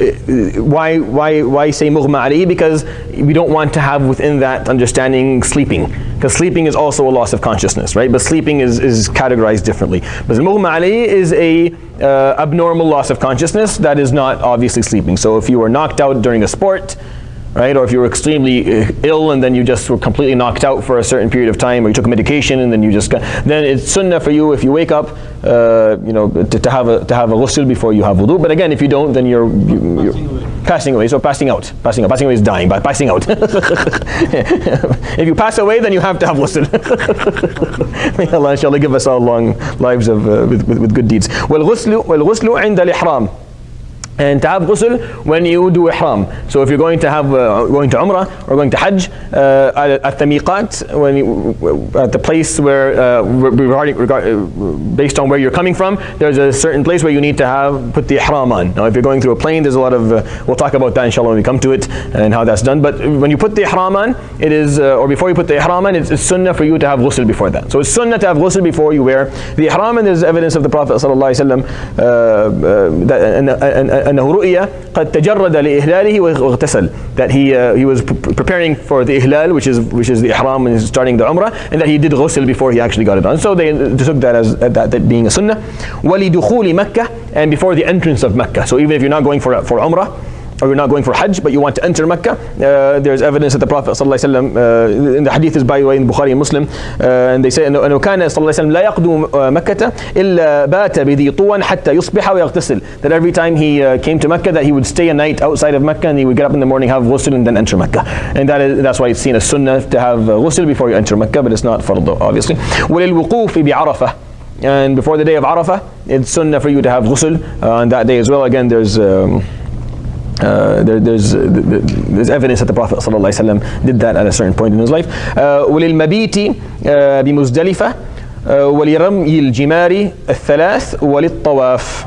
why say mughma alayhi? Because we don't want to have within that understanding sleeping. Because sleeping is also a loss of consciousness, right? But sleeping is categorized differently. But mughma alayhi is a abnormal loss of consciousness that is not obviously sleeping. So if you were knocked out during a sport, right? Or if you were extremely ill and then you just were completely knocked out for a certain period of time, or you took medication and then then it's sunnah for you if you wake up, to have a ghusl before you have wudu. But again, if you don't, then you're passing away. So passing away is dying, by passing out. If you pass away, then you have to have ghusl. May Allah inshallah give us all long lives of with good deeds. وَالْغُسْلُ عِنْدَ الْإِحْرَامِ. And to have ghusl when you do ihram. So if you're going to umrah or going to hajj, at the miqat, at the place where based on where you're coming from, there's a certain place where you need to put the ihram on. Now if you're going through a plane, there's a lot of we'll talk about that inshallah when we come to it and how that's done. But when you put the ihram on, it is or before you put the ihram on, it's sunnah for you to have ghusl before that. So it's sunnah to have ghusl before you wear the ihram, and there's evidence of the Prophet sallallahu alaihi wasallam أنه رؤيا قد تجرد لإهلاله واغتسل, that he was preparing for the ihlal, which is the ihram and starting the umrah, and that he did ghusl before he actually got it on. So they took that as that being a sunnah. وَلِدُخُولِ Mecca, and before the entrance of Mecca. So even if you're not going for umrah, or you're not going for Hajj, but you want to enter Mecca, there's evidence that the Prophet ﷺ, in the hadith is by the way in Bukhari and Muslim, and they say أنه كان صلى الله عليه وسلم لا يقدم مكة إلا بات بذي طوى حتى يصبح ويغتسل. That every time he came to Mecca, that he would stay a night outside of Mecca, and he would get up in the morning, have ghusl, and then enter Mecca. And that's why it's seen as sunnah to have ghusl before you enter Mecca, but it's not fard obviously. وَلِلْوُقُوفِ بِعَرَفَةٍ, and before the day of Arafah, it's sunnah for you to have ghusl on that day as well. Again, there's evidence that the Prophet ﷺ did that at a certain point in his life. وَلِلْمَبِيتِ بِمُزْدَلِفَةٍ وَلِرَمْيِ الْجِمَارِ الثَّلَاثِ وَلِلطَّوَافِ.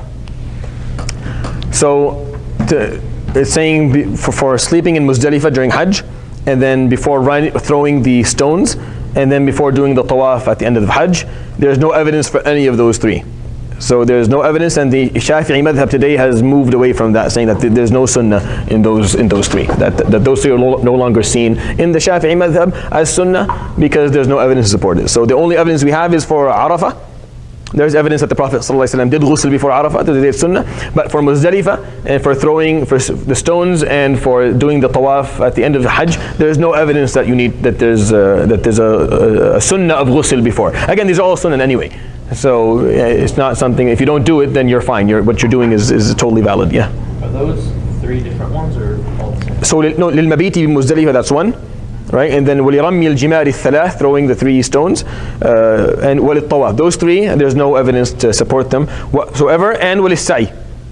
So it's saying for sleeping in Muzdalifah during Hajj, and then before throwing the stones, and then before doing the tawaf at the end of the Hajj, there's no evidence for any of those three. So there's no evidence, and the Shafi'i madhab today has moved away from that, saying that there's no sunnah in those three. That those three are no longer seen in the Shafi'i madhab as sunnah, because there's no evidence to support it. So the only evidence we have is for Arafah. There's evidence that the Prophet ﷺ did ghusl before Arafah, that it's sunnah. But for Muzdalifah, and for throwing for the stones, and for doing the tawaf at the end of the Hajj, there's no evidence that there's a sunnah of ghusl before. Again, these are all sunnah anyway. So it's not something, if you don't do it, then you're fine. What you're doing is totally valid. Yeah. Are those three different ones or all the same? So no, للمبيت بمزدلفة, that's one, right? And then ولرمي الجمار الثلاث, throwing the three stones, and وللطواف, those three, there's no evidence to support them whatsoever. And وللسعي.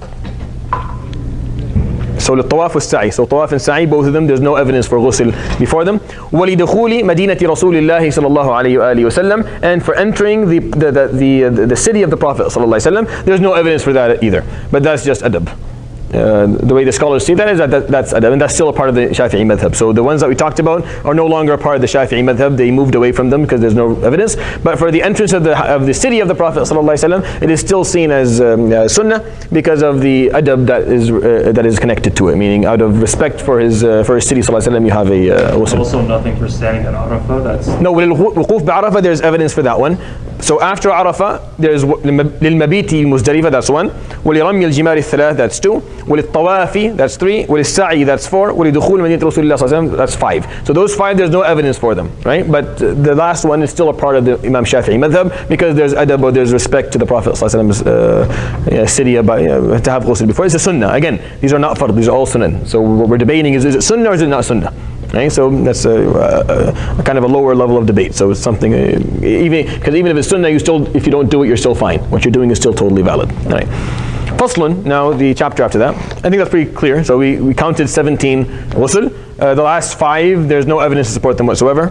So الطواف والسعي. So tawaf and sa'i, both of them, there's no evidence for ghusl before them. وَلِدُخُولِ مَدِينَةِ رَسُولِ اللَّهِ صَلَى اللَّهُ عَلَيْهِ وَآلِهِ وَسَلَّمَ, and for entering the city of the Prophet صلى الله عليه وسلم, there's no evidence for that either. But that's just adab. The way the scholars see that is that's adab, and that's still a part of the Shafi'i madhab. So the ones that we talked about are no longer a part of the Shafi'i madhab. They moved away from them because there's no evidence. But for the entrance of the city of the Prophet ﷺ, it is still seen as sunnah, because of the adab that is connected to it. Meaning, out of respect for his city ﷺ, you have a ghusl. Also nothing for standing at Arafah. That's no. Wuquf bi'Arafah, there's evidence for that one. So after Arafah, there's للمبيت مزدلفة, that's one. ولرمي الجمار الثلاث, that's two. وللطواف, that's three. وللسعي, that's four. ولدخول مدينة رسول الله صلى الله عليه وسلم, that's five. So those five, there's no evidence for them, right? But the last one is still a part of the Imam Shafi'i madhab, because there's adab, or there's respect to the Prophet صلى الله عليه وسلم's city, to have ghusl before. It's a sunnah. Again, these are not fard, these are all sunnah. So what we're debating is it sunnah or is it not sunnah? Right? So that's a kind of a lower level of debate. So it's something, even if it's sunnah, if you don't do it, you're still fine. What you're doing is still totally valid. Right? Faslun, now the chapter after that. I think that's pretty clear. So we counted 17 ghusl. The last 5, there's no evidence to support them whatsoever.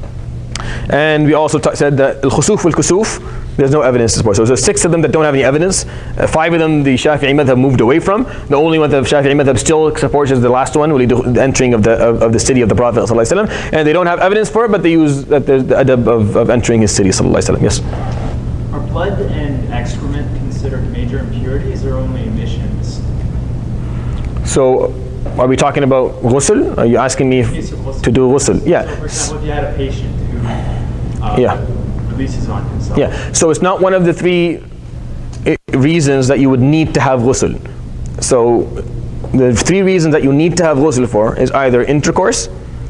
And we also said that al-khusuf wal-kusuf, there's no evidence to support. So there's 6 of them that don't have any evidence. 5 of them the Shafi'i madhab moved away from. The only one that the Shafi'i madhab still supports is the last one, the entering of the city of the Prophet ﷺ. And they don't have evidence for it, but they use the adab of entering his city ﷺ. Yes? Are blood and excrement considered major impurities or only emissions? So, are we talking about ghusl? Are you asking me to do ghusl? Yeah. So for example, if you had a patient who releases on himself. Yeah. So it's not one of the 3 reasons that you would need to have ghusl. So the 3 reasons that you need to have ghusl for is either intercourse,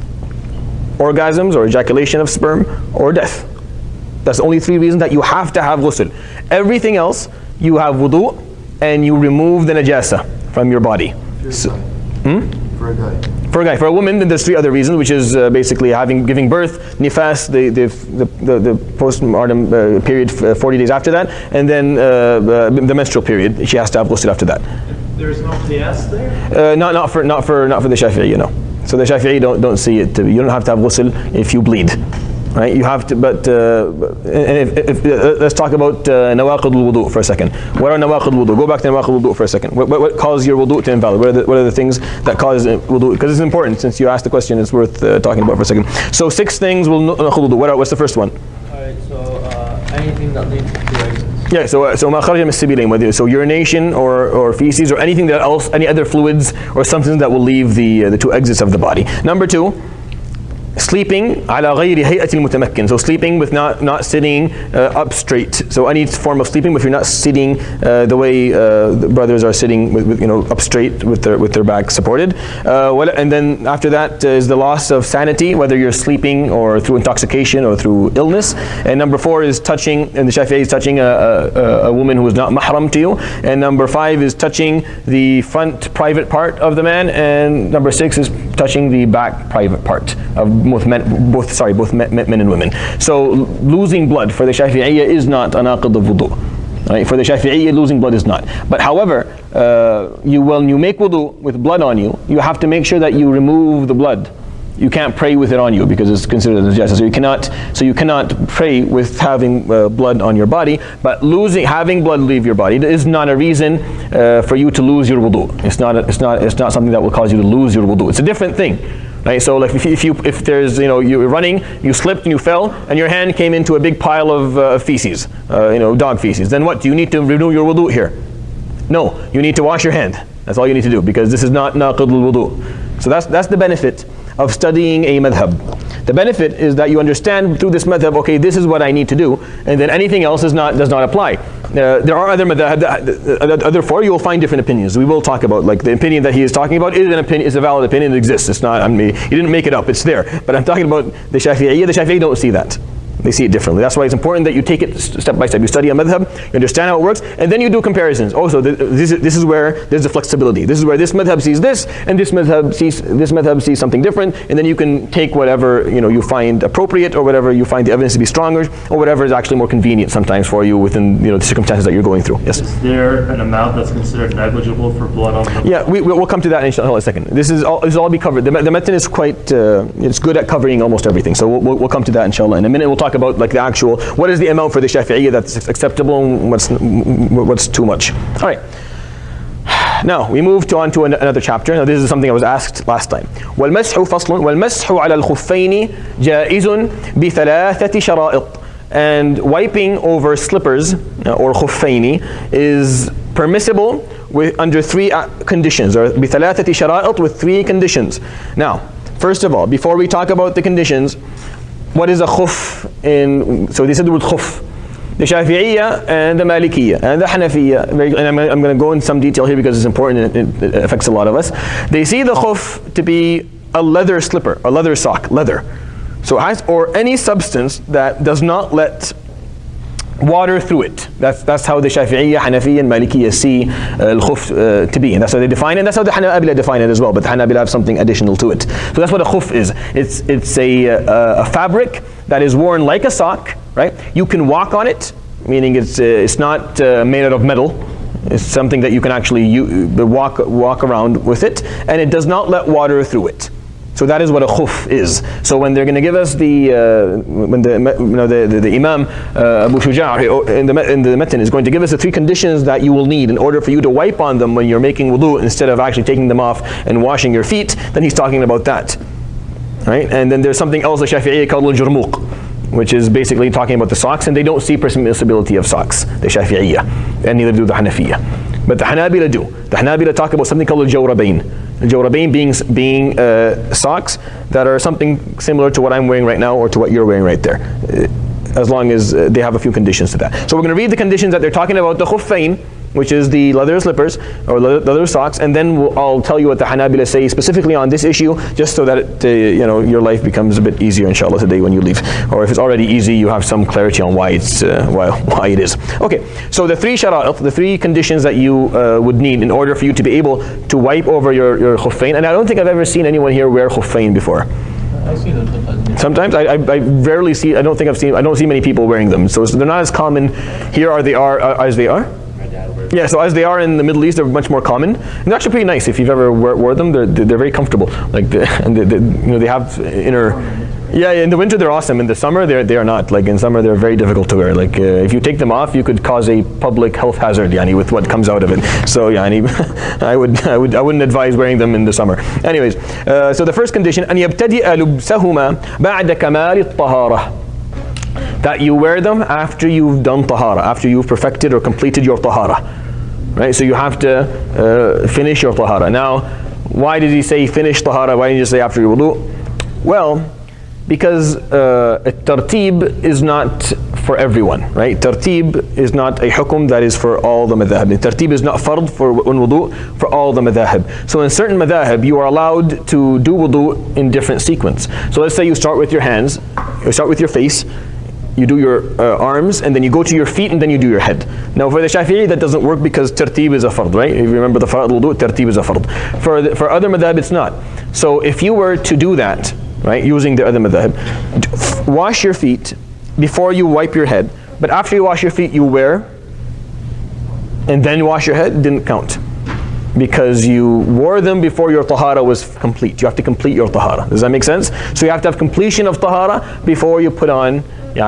orgasms or ejaculation of sperm, or death. That's the only 3 reasons that you have to have ghusl. Everything else, you have wudu and you remove the najasa from your body. For a guy. For a guy. For a woman, then there's 3 other reasons, which is basically giving birth, nifas, the postpartum period 40 days after that, and then the menstrual period. She has to have ghusl after that. There's no qiyas there? Not for the Shafi'i, you know. So the Shafi'i don't see it. You don't have to have ghusl if you bleed. Right, you have to, but let's talk about nawaqid al-wudu for a second. What are nawaqid al-wudu? Go back to nawaqid al-wudu for a second. What causes your wudu to invalid? What are the things that cause wudu? Because it's important. Since you asked the question, it's worth talking about for a second. So 6 things will nawaqid wudu. What's the first one? Alright, so anything that leads to exits. Yeah, so ma kharaja min as-sabilayn, whether so urination or feces or anything that else, any other fluids or something that will leave the 2 exits of the body. Number 2. Sleeping على غير هيئة المتمكن. So sleeping with not sitting up straight. So any form of sleeping, but if you're not sitting the way the brothers are sitting with up straight with their back supported. And then after that is the loss of sanity, whether you're sleeping or through intoxication or through illness. And number 4 is touching, and the Shafi'i is touching a woman who is not mahram to you. And number 5 is touching the front private part of the man. And number 6 is touching the back private part of both men and women. So losing blood for the Shafi'iyya is not an aqid of wudu. Right? For the Shafi'iyya, losing blood is not. But however, when you make wudu with blood on you, you have to make sure that you remove the blood. You can't pray with it on you because it's considered as najasa. So you cannot pray with having blood on your body. But having blood leave your body is not a reason for you to lose your wudu. It's not something that will cause you to lose your wudu. It's a different thing. Right, so like if there's you're running, you slipped and you fell, and your hand came into a big pile of feces, dog feces. Then what? Do you need to renew your wudu here? No, you need to wash your hand. That's all you need to do because this is not naqid al-wudu. So that's the benefit of studying a madhab. The benefit is that you understand through this madhab, okay, this is what I need to do, and then anything else does not apply. There are other madhab, other 4, you will find different opinions. We will talk about, like the opinion that he is talking about is a valid opinion, it exists. It's not, he didn't make it up, it's there. But I'm talking about the Shafi'iyya. The Shafi'i don't see that. They see it differently. That's why it's important that you take it step by step. You study a madhab, you understand how it works, and then you do comparisons. Also, this is where there's the flexibility. This is where this madhab sees this, and this madhab sees something different, and then you can take whatever you find appropriate, or whatever you find the evidence to be stronger, or whatever is actually more convenient sometimes for you within the circumstances that you're going through. Yes. Is there an amount that's considered negligible for blood on the? Yeah, we'll come to that inshallah in a second. This will all be covered. The matan is quite it's good at covering almost everything. So we'll come to that inshallah in a minute. We'll talk about like the actual, what is the amount for the Shafi'iyya that's acceptable and what's too much. All right. Now we move on to another chapter. Now this is something I was asked last time. وَالْمَسْحُ فَصْلٌ وَالْمَسْحُ عَلى الْخُفَّيْنِ جَائِزٌ بِثَلَاثَةِ شَرَائِطٍ. And wiping over slippers or khuffaini is permissible under 3 conditions, or بِثَلَاثَةِ شَرَائِطٍ, with 3 conditions. Now, first of all, before we talk about the conditions, what is a khuf? So they said the word khuf. The Shafi'iyya and the Malikiyya and the Hanafiyya, and I'm going to go in some detail here because it's important and it affects a lot of us. They see the khuf to be a leather slipper, a leather sock, leather. So or any substance that does not let water through it. That's how the Shafi'iyya, Hanafiyya, and Malikiyya see al-khuf to be, and that's how they define it. And that's how the Hanabila define it as well. But the Hanabila have something additional to it. So that's what a khuf is. It's a fabric that is worn like a sock, right? You can walk on it, meaning it's not made out of metal. It's something that you can actually walk around with it, and it does not let water through it. So that is what a khuf is. So when they're going to give us the Imam Abu Shuja' in the Matan is going to give us the 3 conditions that you will need in order for you to wipe on them when you're making wudu instead of actually taking them off and washing your feet, then he's talking about that. Right? And then there's something else, the Shafi'iyya called al-Jurmuq, which is basically talking about the socks, and they don't see permissibility of socks, the Shafi'iyya, and neither do the Hanafiyya. But the Hanabila do. The Hanabila talk about something called al-Jawrabain. Al-Jawrabain being socks that are something similar to what I'm wearing right now or to what you're wearing right there, as long as they have a few conditions to that. So we're going to read the conditions that they're talking about, the khuffain, which is the leather slippers or leather socks, and then I'll tell you what the Hanabila say specifically on this issue, just so that your life becomes a bit easier, inshallah, today when you leave. Or if it's already easy, you have some clarity on why it is. Okay, so the 3 shara'at, the 3 conditions that you would need in order for you to be able to wipe over your khuffain. And I don't think I've ever seen anyone here wear khuffain before. I see them sometimes. I rarely see. I don't see many people wearing them. So they're not as common here as they are. Yeah, so as they are in the Middle East, they're much more common. And they're actually pretty nice. If you've ever wore them, they're very comfortable. Like they have inner. Yeah, in the winter they're awesome. In the summer they are not. Like in summer they're very difficult to wear. Like if you take them off, you could cause a public health hazard, with what comes out of it. So I wouldn't advise wearing them in the summer. Anyways, so the first condition, أن يبتدئ لبسهما بعد كمال الطهارة. That you wear them after you've done tahara, after you've perfected or completed your tahara. Right? So you have to finish your tahara. Now, why did he say finish tahara? Why didn't he say after your wudu? Well, because tartib is not for everyone, right? Tartib is not a hukum that is for all the madhahib. Tartib is not fard for wudu for all the madhahib. So in certain madhahib, you are allowed to do wudu in different sequence. So let's say you start with your hands, you start with your face, you do your arms, and then you go to your feet, and then you do your head. Now for the Shafi'i, that doesn't work because tartib is a fard, right? If you remember the fard wudu, tartib is a fard. For other madhab, it's not. So if you were to do that, right, using the other madhab, wash your feet before you wipe your head, but after you wash your feet, you wear, and then wash your head, didn't count. Because you wore them before your tahara was complete. You have to complete your tahara. Does that make sense? So you have to have completion of tahara before you put on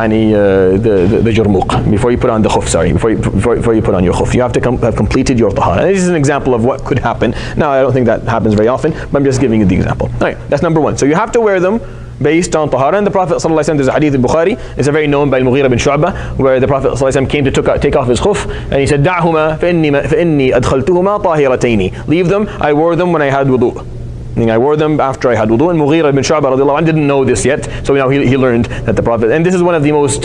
the jurmuq, before you put on the khuf, before you put on your khuf. You have to have completed your tahara. And this is an example of what could happen. Now, I don't think that happens very often, but I'm just giving you the example. All right, that's number 1. So you have to wear them based on tahara. And the Prophet ﷺ, there's a hadith in Bukhari, it's a very known by Al-Mughira bin Shu'bah, where the Prophet ﷺ came to take off his khuf, and he said, دَعْهُمَا فَإِنِّي أَدْخَلْتُهُمَا طَاهِرَتَيْنِ. Leave them, I wore them when I had wudu. Meaning I wore them after I had wudu. And Mughira bin Shu'bah radiallahu anh didn't know this yet, so now he learned that the Prophet, and this is one of the most,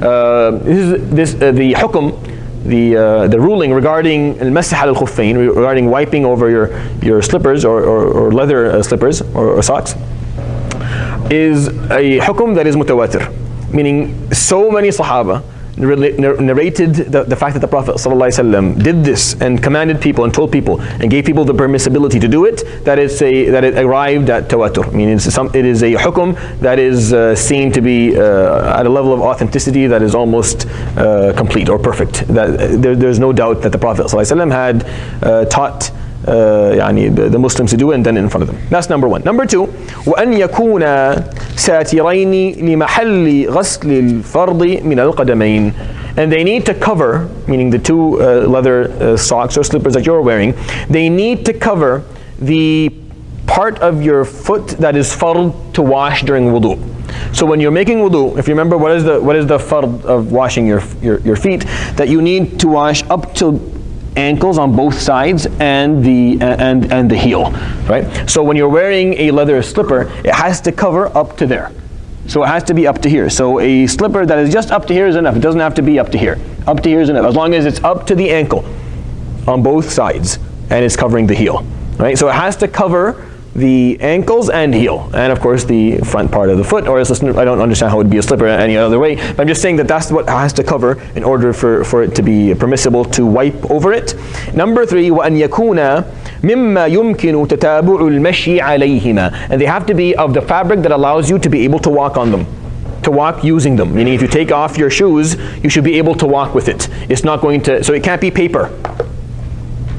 the hukum, the ruling regarding al-masah al-khuffain, regarding wiping over your slippers or leather slippers or socks, is a hukum that is mutawatir, meaning so many Sahaba narrated the fact that the Prophet ﷺ did this and commanded people and told people and gave people the permissibility to do it, that it arrived at tawatur. I mean, it is a hukum that is seen to be at a level of authenticity that is almost complete or perfect. There's no doubt that the Prophet ﷺ had taught the Muslims to do it and done it in front of them. That's number 1. Number 2, وأن يكونا ساترين لمحل غسل الفرض من القدمين. And they need to cover, meaning the 2 leather socks or slippers that you're wearing, they need to cover the part of your foot that is fard to wash during wudu. So when you're making wudu, if you remember, what is the fard of washing your feet? That you need to wash up to ankles on both sides and the heel, right? So when you're wearing a leather slipper, it has to cover up to there. So it has to be up to here. So a slipper that is just up to here is enough. It doesn't have to be up to here. Up to here is enough, as long as it's up to the ankle on both sides and it's covering the heel, right? So it has to cover the ankles and heel, and of course the front part of the foot, or else I don't understand how it would be a slipper any other way. But I'm just saying that that's what it has to cover in order for it to be permissible to wipe over it. Number 3, وأن يكون مما يمكن تتابع المشي عليهما. And they have to be of the fabric that allows you to be able to walk on them, to walk using them. Meaning if you take off your shoes, you should be able to walk with it. It's not going to, so it can't be paper.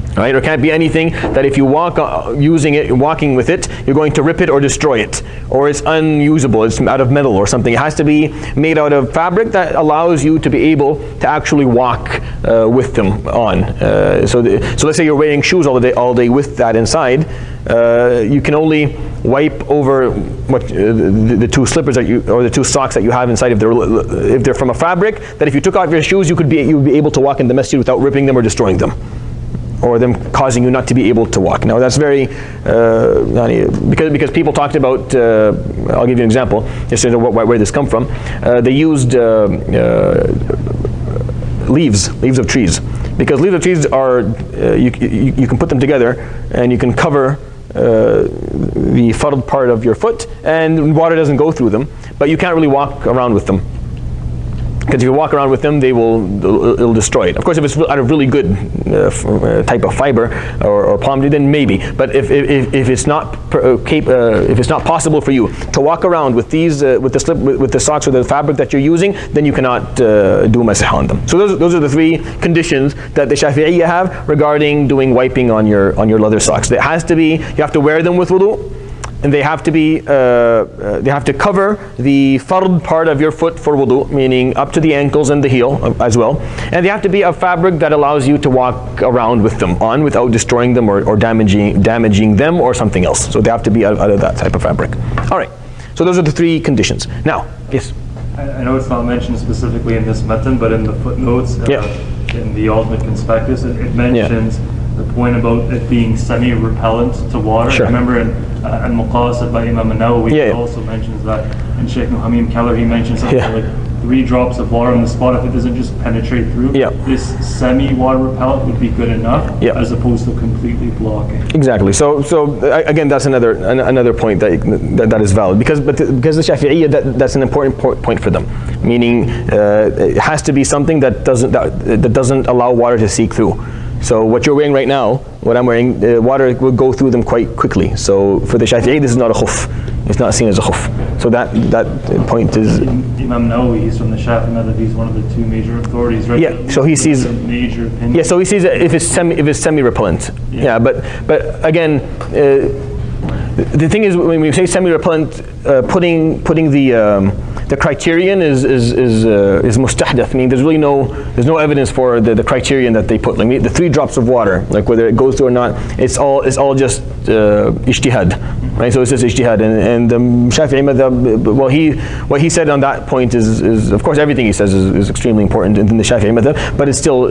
Right? Or can't be anything that if you walk walking with it, you're going to rip it or destroy it, or it's unusable, it's out of metal or something. It has to be made out of fabric that allows you to be able to actually walk with them on. So let's say you're wearing shoes all day with that inside. You can only wipe over the two slippers or the two socks that you have inside if they're from a fabric that if you took off your shoes you would be able to walk in the masjid without ripping them or destroying them, or them causing you not to be able to walk. Now that's very because people talked about. I'll give you an example just to know where this come from. They used leaves of trees, because leaves of trees are you can put them together and you can cover the fard part of your foot and water doesn't go through them, but you can't really walk around with them. Because if you walk around with them, it'll destroy it. Of course, if it's out of really good type of fiber or palm tree, then maybe. But if it's not possible for you to walk around with these with the socks or the fabric that you're using, then you cannot do masah on them. So those are the three conditions that the Shafi'iyya have regarding doing wiping on your leather socks. It has to be, you have to wear them with wudu, and they have to be they have to cover the fard part of your foot for wudu, meaning up to the ankles and the heel as well, and they have to be a fabric that allows you to walk around with them on without destroying them or damaging them or something else. So they have to be out of that type of fabric. All right, so those are the three conditions. Now, yes? I know it's not mentioned specifically in this matan, but in the footnotes in the Ultimate Conspectus, it mentions the point about it being semi-repellent to water. Sure. I remember in Al-Muqasid by Imam An-Nawawi, it also mentions that, and Sheikh Hamim Keller, he mentions something like 3 drops of water on the spot. If it doesn't just penetrate through, this semi-water repellent would be good enough, as opposed to completely blocking. Exactly. So again, that's another point that is valid, because the Shafi'iyya, that's an important point for them. Meaning, it has to be something that doesn't allow water to seep through. So what you're wearing right now, what I'm wearing, water will go through them quite quickly. So for the Shafi'i, this is not a khuf. It's not seen as a khuf. So that point is... Imam Nawawi, he's from the Shafi'i Madhab, he's one of the 2 major authorities, right? Yeah, so he sees... major opinion. Yeah, so he sees if it's semi-repellent. Yeah, but again, the thing is, when we say semi-repellent, putting the criterion is mustahdath. I mean, there's no evidence for the criterion that they put. Like the 3 drops of water, like whether it goes through or not, it's all just ijtihad, right? So it's just ijtihad, and Shafi'i madhab, what he said on that point is of course everything he says is extremely important in the Shafi'i madhab, but it's still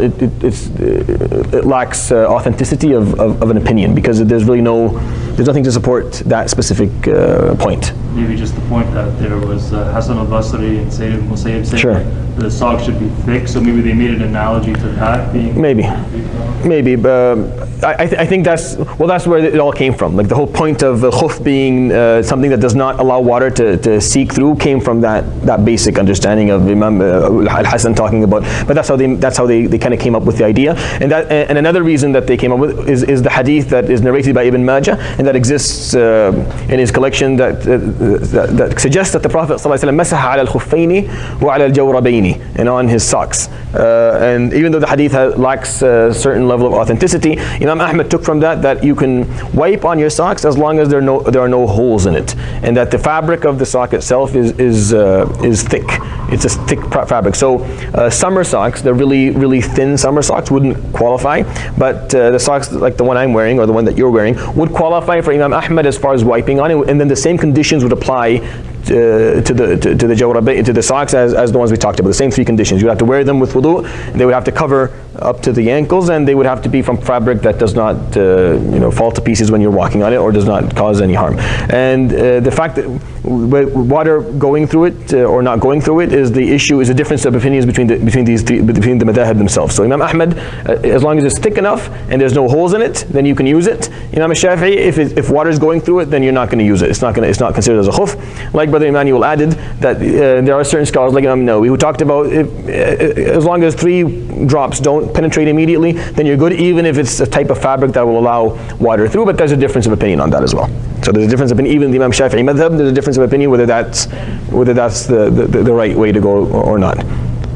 it lacks authenticity of an opinion, because there's nothing to support that specific point. Maybe just the point that there was Hassan al-Basri and Sayyid al-Musayyib saying that the sock should be thick, so maybe they made an analogy to that being... Maybe, but I think that's where it all came from. Like the whole point of the khuf being something that does not allow water to seep through came from that basic understanding of Imam al-Hasan talking about. But that's how they kind of came up with the idea. And another reason that they came up with is the hadith that is narrated by Ibn Majah and that exists in his collection that suggests that the Prophet ﷺ masaha ala al-khuffaini wa ala al-jawrabaini, and on his socks. And even though the hadith lacks a certain level of authenticity, Imam Ahmad took from that you can wipe on your socks as long as there are no holes in it, and that the fabric of the sock itself is thick. It's a thick fabric. So summer socks, the really thin summer socks, wouldn't qualify, but the socks like the one I'm wearing or the one that you're wearing would qualify for Imam Ahmad as far as wiping on it, and then the same conditions would apply to the jawrabayn, to the socks as the ones we talked about. The same 3 conditions. You have to wear them with wudu. They would have to cover up to the ankles, and they would have to be from fabric that does not fall to pieces when you're walking on it, or does not cause any harm. And the fact that water going through it or not going through it is the issue. Is a difference of opinions between the madhahib themselves. So Imam Ahmad, as long as it's thick enough and there's no holes in it, then you can use it. Imam Shafi'i, if water is going through it, then you're not going to use it. It's not considered as a khuf. Like Brother Emmanuel added, that there are certain scholars like Imam Nawawi who talked about as long as 3 drops don't penetrate immediately, then you're good, even if it's a type of fabric that will allow water through. But there's a difference of opinion on that as well. So there's a difference of opinion, even the Imam Shafi'i madhab, there's a difference of opinion whether that's the right way to go or not.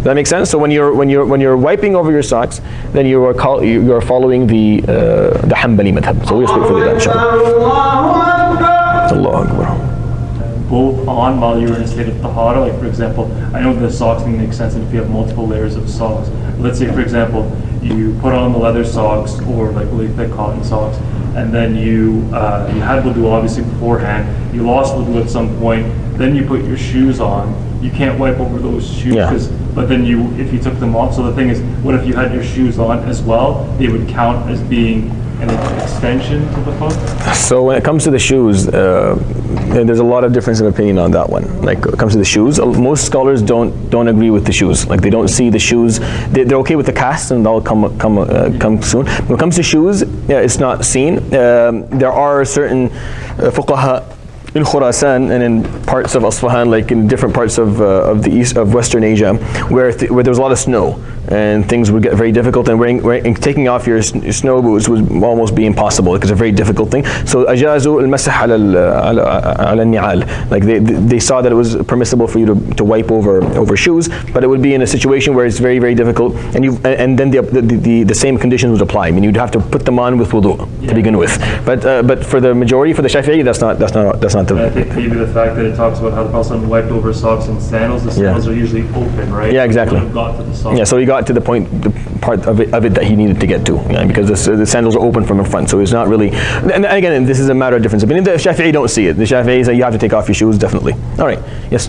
Does that make sense? So when you're wiping over your socks, then you are following the Hanbali madhab. So we'll speak for that, inshallah. Allahu Akbar. Both on while you're in a state of tahara, like for example, I know the socks thing makes sense if you have multiple layers of socks. Let's say, for example, you put on the leather socks or like really thick cotton socks, and then you had wudu obviously beforehand, you lost wudu at some point, then you put your shoes on, you can't wipe over those shoes, but then if you took them off, so the thing is, what if you had your shoes on as well? They would count as being an extension to the foot? So when it comes to the shoes, there's a lot of difference of opinion on that one. Like when it comes to the shoes, most scholars don't agree with the shoes. Like they don't see the shoes. They're okay with the casts, and that'll come soon. When it comes to shoes, it's not seen. There are certain fuqaha in Khurasan and in parts of Asfahan, like in different parts of the east of Western Asia, where there was a lot of snow and things would get very difficult, and taking off your snow boots would almost be impossible because it's a very difficult thing. So ajazu al-masah ala ni'al, like they saw that it was permissible for you to wipe over shoes, but it would be in a situation where it's very, very difficult, and then the same conditions would apply. I mean, you'd have to put them on with wudu to begin with. But for the majority, for the Shafi'i, that's not the. I think maybe the fact that it talks about how the Prophet wiped over socks and sandals. The sandals are usually open, right? Yeah, exactly. Got to the socks. Yeah, so he got to the part of it that he needed to get to, because the sandals are open from in front, so it's not really. And again, this is a matter of difference. But the Shafi'i don't see it. The Shafi'i say you have to take off your shoes, definitely. All right. Yes.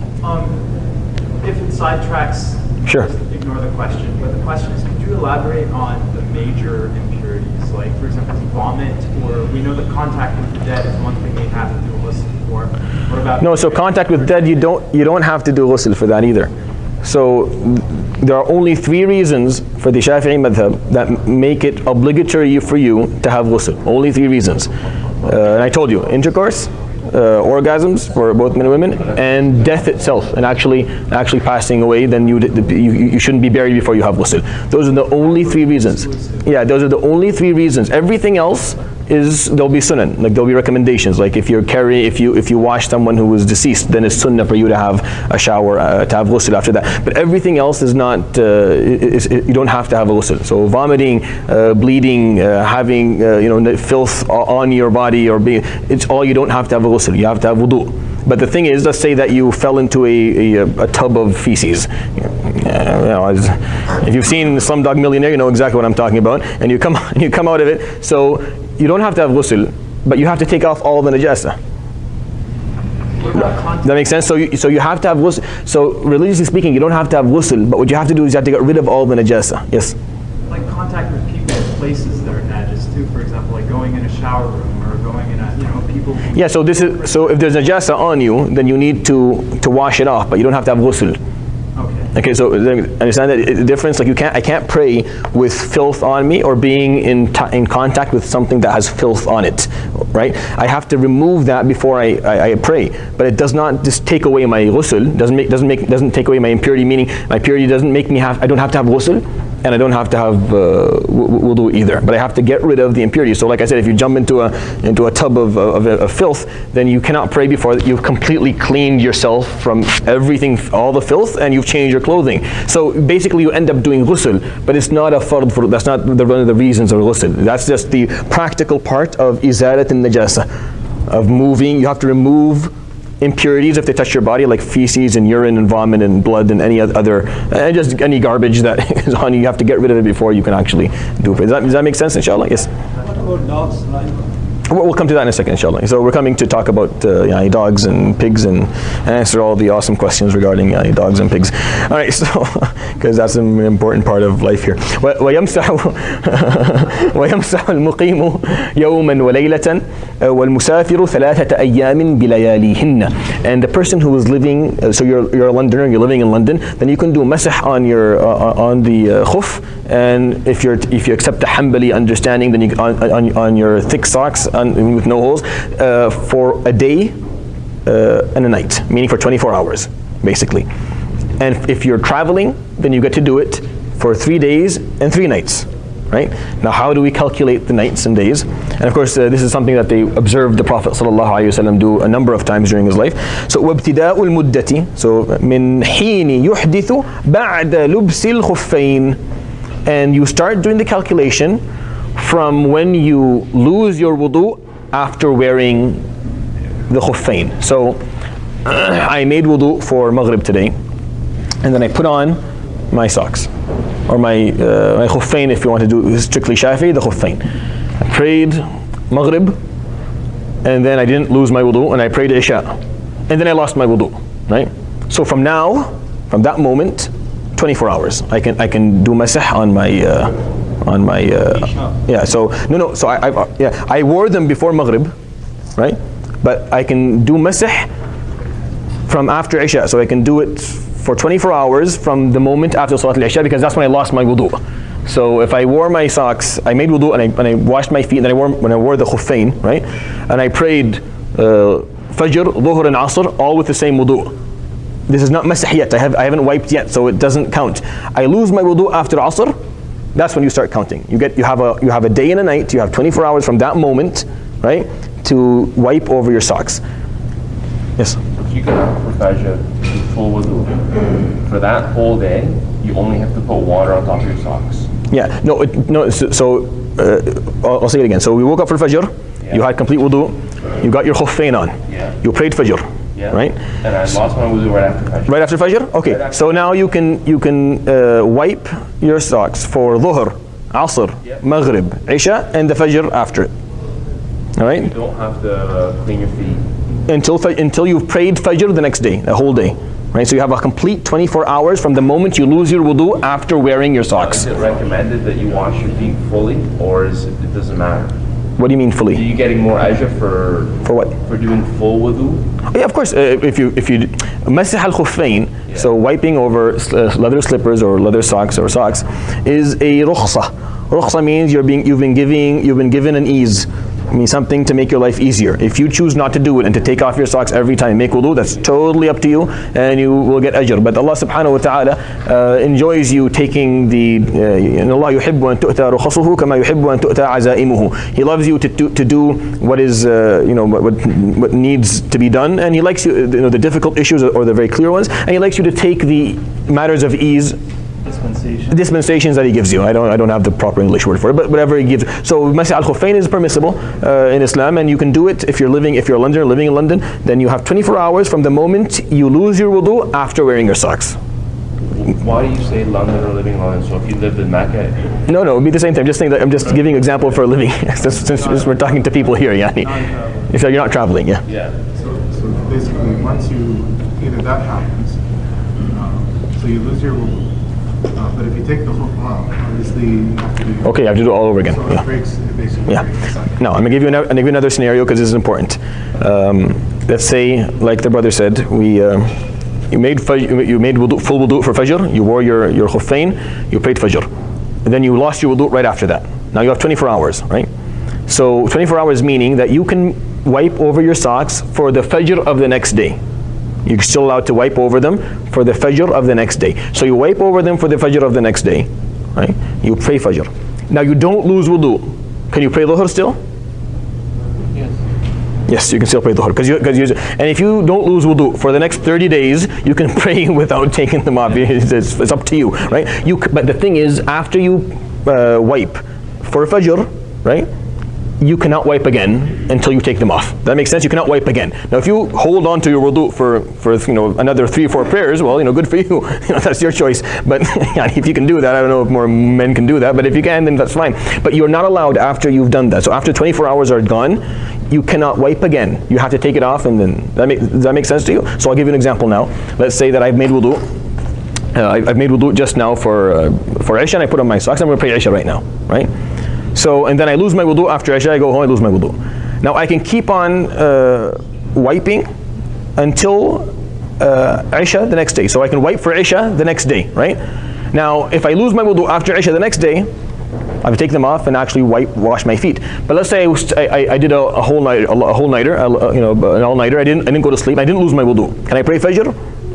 If it sidetracks, sure. Just ignore the question. But the question is, could you elaborate on the major impurities, like for example, vomit, or we know that contact with the dead is one thing we have to do a ghusl for. What about? No, so contact with dead, you don't have to do ghusl for that either. So there are only 3 reasons for the Shafi'i madhab that make it obligatory for you to have ghusl. Only 3 reasons. And I told you, intercourse, orgasms for both men and women, and death itself, and actually passing away, then you shouldn't be buried before you have ghusl. Those are the only 3 reasons. Yeah, those are the only 3 reasons. Everything else there'll be sunan, like there'll be recommendations. Like if you wash someone who was deceased, then it's sunnah for you to have a shower, to have ghusl after that. But everything else is not. You don't have to have a ghusl. So vomiting, bleeding, having filth on your body, it's all. You don't have to have a ghusl. You have to have wudu. But the thing is, let's say that you fell into a tub of feces. If you've seen Slumdog Millionaire, you know exactly what I'm talking about. And you come out of it. So you don't have to have ghusl, but you have to take off all the najasa. Does that make sense? So you have to have ghusl. So religiously speaking, you don't have to have ghusl, but what you have to do is you have to get rid of all the najasa. Yes? Like contact with people in places that are najis too, for example, like going in a shower room or going in people. Yeah, so if there's najasa on you, then you need to wash it off, but you don't have to have ghusl. Okay, so understand the difference? Like I can't pray with filth on me or being in contact with something that has filth on it, right? I have to remove that before I pray, but it does not just take away my ghusl. Doesn't take away my impurity. Meaning my purity doesn't make me I don't have to have ghusl, and I don't have to have wudu either. But I have to get rid of the impurity. So like I said, if you jump into a tub of filth, then you cannot pray before you've completely cleaned yourself from everything, all the filth, and you've changed your clothing. So basically you end up doing ghusl, but it's not a fard for, that's not one of the reasons of ghusl. That's just the practical part of izalat al-najasa, of moving. You have to remove impurities if they touch your body, like feces and urine and vomit and blood and any other, and just any garbage that is on you. You have to get rid of it before you can actually do it. Does that make sense, inshallah? Yes? What about dogs, right? We'll come to that in a second, inshallah. So we're coming to talk about dogs and pigs and answer all the awesome questions regarding dogs and pigs. All right, so because that's an important part of life here. ويمسح المقيم يوما وليلة والمسافر ثلاثة أيام بلياليهن. And the person who is living, so you're a Londoner, you're living in London, then you can do masah on the khuf, and if you accept the Hanbali understanding, then you on your thick socks with no holes for a day and a night, meaning for 24 hours, basically. And if you're traveling, then you get to do it for 3 days and 3 nights. right? Now, how do we calculate the nights and days? And of course, this is something that they observed the Prophet ﷺ do a number of times during his life. So, وابتداء المدة, so من حين يحدث بعد لبس الخفين, and you start doing the calculation from when you lose your wudu after wearing the khuffain. So, I made wudu for Maghrib today, and then I put on my socks, or my khuffain if you want to do strictly Shafi'i, the khuffain. I prayed Maghrib, and then I didn't lose my wudu, and I prayed Isha, and then I lost my wudu, right? So from that moment, 24 hours, I can do masah on my yeah. So so I wore them before Maghrib, right? But I can do masah from after Isha, so I can do it for 24 hours from the moment after Salat al-Isha, because that's when I lost my wudu. So if I wore my socks, I made wudu and I washed my feet, and then when I wore the khuffain, right? And I prayed Fajr, Dhuhr and Asr, all with the same wudu. This is not masah yet, I haven't wiped yet, so it doesn't count. I lose my wudu after Asr, that's when you start counting. You have a day and a night, you have 24 hours from that moment, right, to wipe over your socks. Yes? You can have for Fajr full wudu. For that whole day, you only have to put water on top of your socks. Yeah, I'll say it again. So we woke up for Fajr, you had complete wudu, you got your khuffain on, you prayed Fajr, right? And I lost my wudu right after Fajr. Right after Fajr? Okay, so now you can wipe your socks for Dhuhr, Asr, Maghrib, Isha, and the Fajr after it. All right? You don't have to clean your feet until you've prayed Fajr the next day, the whole day. Right? So you have a complete 24 hours from the moment you lose your wudu after wearing your socks. Is it recommended that you wash your feet fully, or it doesn't matter? What do you mean fully? Are you getting more ajr for what? For doing full wudu? Yeah, of course. If you masih al-khuffain, so wiping over leather slippers or leather socks is a rukhsah. Rukhsah means you've been given an ease. I mean, something to make your life easier. If you choose not to do it and to take off your socks every time you make wudu, that's totally up to you, and you will get ajr. But Allah subhanahu wa ta'ala enjoys you taking the Allah yuhibbu an tu'ta rukhasuhu kama yuhibbu an tu'ta azaimuhu. He loves you to do what is what needs to be done, and He likes you the difficult issues or the very clear ones, and He likes you to take the matters of ease. Dispensations that He gives you. I don't have the proper English word for it, but whatever He gives. So masih al-khuffain is permissible in Islam, and you can do it if you're living in London, then you have 24 hours from the moment you lose your wudu after wearing your socks. Why do you say London or living in London? So if you lived in Mecca? No, it'd be the same thing. I'm just giving an example for a living. since we're talking to people here, so you're not traveling, So basically, once either that happens, so you lose your wudu. But if you take the whole off, obviously you have to do. Okay, you have to do it all over again. So it basically breaks. No, I'm gonna give you another scenario because this is important. Let's say, like the brother said, you made full wudu for Fajr. You wore your khuffain. You prayed Fajr, and then you lost your wudu right after that. Now you have 24 hours, right? So 24 hours meaning that you can wipe over your socks for the Fajr of the next day. You're still allowed to wipe over them for the Fajr of the next day. So you wipe over them for the Fajr of the next day, right? You pray Fajr. Now you don't lose wudu. Can you pray Dhuhr still? Yes, you can still pray Dhuhr. And if you don't lose wudu for the next 30 days, you can pray without taking them off. It's up to you, right? But the thing is, after you wipe for Fajr, right? You cannot wipe again until you take them off. That makes sense? You cannot wipe again. Now if you hold on to your wudu for another 3 or 4 prayers, well, good for you. That's your choice. But if you can do that, I don't know if more men can do that, but if you can, then that's fine. But you're not allowed after you've done that. So after 24 hours are gone, you cannot wipe again. You have to take it off, and then does that make sense to you? So I'll give you an example now. Let's say that I've made wudu. I've made wudu just now for Isha, and I put on my socks. I'm going to pray Isha right now, right? So, and then I lose my wudu after Isha, I go home, I lose my wudu. Now I can keep on wiping until Isha the next day. So I can wipe for Isha the next day, right? Now, if I lose my wudu after Isha the next day, I would take them off and actually wash my feet. But let's say I did a whole nighter, an all-nighter. I didn't go to sleep. I didn't lose my wudu. Can I pray Fajr?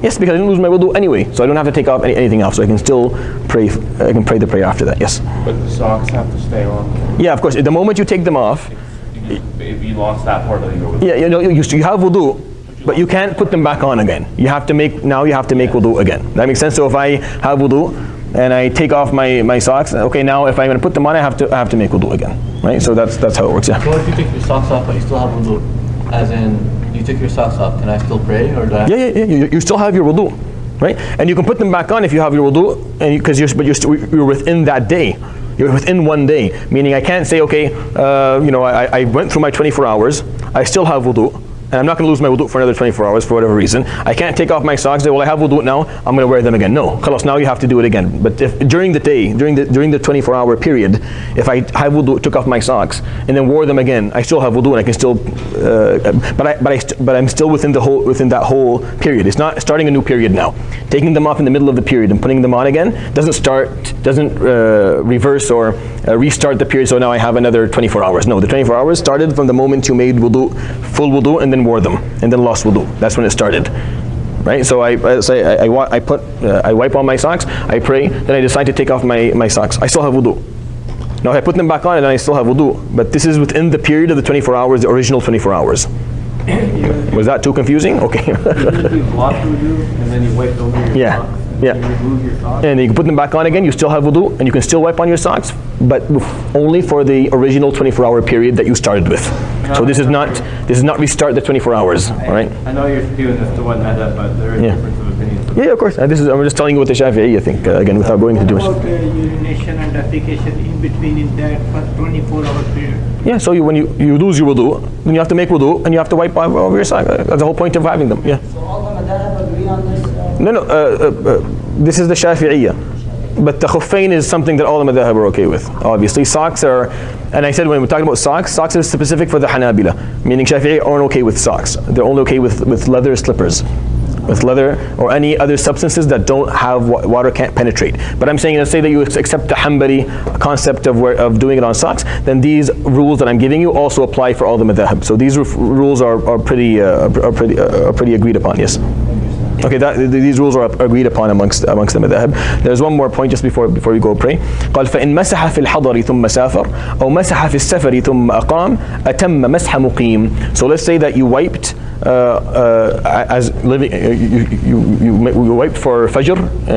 Yes, because I didn't lose my wudu anyway, so I don't have to take off anything else. So I can still pray. I can pray the prayer after that. Yes. But the socks have to stay on. Yeah, of course. The moment you take them off, If you lost that part of your wudu. yeah, you have wudu, but you can't put them back on again. You have to make wudu again. That makes sense. So if I have wudu and I take off my socks, okay, now if I'm going to put them on, I have to make wudu again, right? So that's how it works. Yeah. So if you take your socks off but you still have wudu, as in you took your socks off, can I still pray or do I? Yeah. You still have your wudu, right? And you can put them back on if you have your wudu, and because you're within that day. You're within 1 day, meaning I can't say, okay, I went through my 24 hours, I still have wudu, and I'm not going to lose my wudu for another 24 hours for whatever reason. I can't take off my socks, say, well, I have wudu now, I'm going to wear them again. No, khalas, now you have to do it again. But if during the day, during the 24-hour period, if I have wudu, took off my socks, and then wore them again, I still have wudu, and I can still, but I'm still within that whole period. It's not starting a new period now. Taking them off in the middle of the period and putting them on again doesn't reverse or restart the period. So now I have another 24 hours. No, the 24 hours started from the moment you made wudu, full wudu, and then wore them, and then lost wudu. That's when it started, right? So I wipe on my socks, I pray, then I decide to take off my socks. I still have wudu. Now if I put them back on, and I still have wudu, but this is within the period of the 24 hours, the original 24 hours. Was that too confusing? Okay. You wash wudu and then you wipe over your socks. Yeah. You remove your socks. And you can put them back on again, you still have wudu, and you can still wipe on your socks, but only for the original 24-hour period that you started with. So this is not restart the 24 hours, all right? I know you're doing this to one madhab, but there is a difference of opinions. Yeah, of course. I'm just telling you what the Shafi'i, I think, again, without going into doing. What about urination and defecation in between in that 24-hour period? Yeah, so when you lose your wudu, then you have to make wudu, and you have to wipe over your socks. That's the whole point of having them, yeah. So all the madhab agree on this? No, this is the Shafi'iyya. But the khuffain is something that all the madhab are okay with. Obviously, socks are, and I said when we're talking about socks is specific for the Hanabila, meaning Shafi'i aren't okay with socks. They're only okay with leather slippers, with leather or any other substances that don't have water can't penetrate. But I'm saying, let's say that you accept the Hanbali concept of doing it on socks, then these rules that I'm giving you also apply for all the madhab. So these rules are pretty agreed upon. Yes. Okay, these rules are agreed upon amongst the madhab. There's one more point just before we go pray. قال فإن مسح في الحضر ثم سافر أو مسح في السفر ثم أقام أتم مسح مقيم. So let's say that you wiped as living, you wiped for Fajr,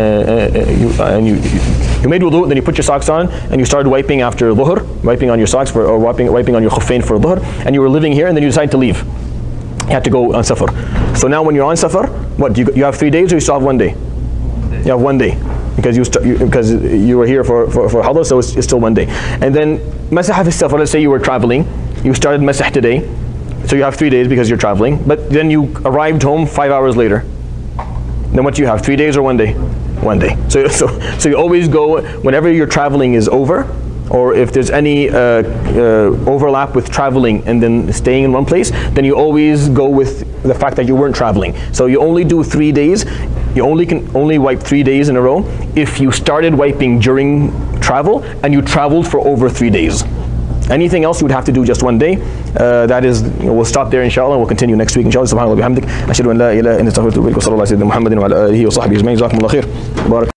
and you made wudu, then you put your socks on, and you started wiping after Dhuhr, wiping on your socks or wiping on your khuffain for Dhuhr, and you were living here, and then you decided to leave. You had to go on safar. So now when you're on safar, what, you have 3 days or you still have 1 day? You have 1 day because you were here for hadar, so it's still 1 day. And then masah fi safar, let's say you were traveling, you started masah today, so you have 3 days because you're traveling, but then you arrived home 5 hours later. Then what do you have, 3 days or 1 day? 1 day. So you always go, whenever your traveling is over, or if there's any overlap with traveling and then staying in one place, then you always go with the fact that you weren't traveling. So you only do 3 days. You can only wipe 3 days in a row if you started wiping during travel and you traveled for over 3 days. Anything else you would have to do just 1 day. That is, we'll stop there inshallah. We'll continue next week inshallah. Subhanallah bihamdik. Ashhadu an la ilaha illa anta astaghfiruka wa atubu ilaik. Wa sallallahu ala sayyidina Muhammadin wa ala alihi wa sahbihi ajma'in. Jazakumullahu khair.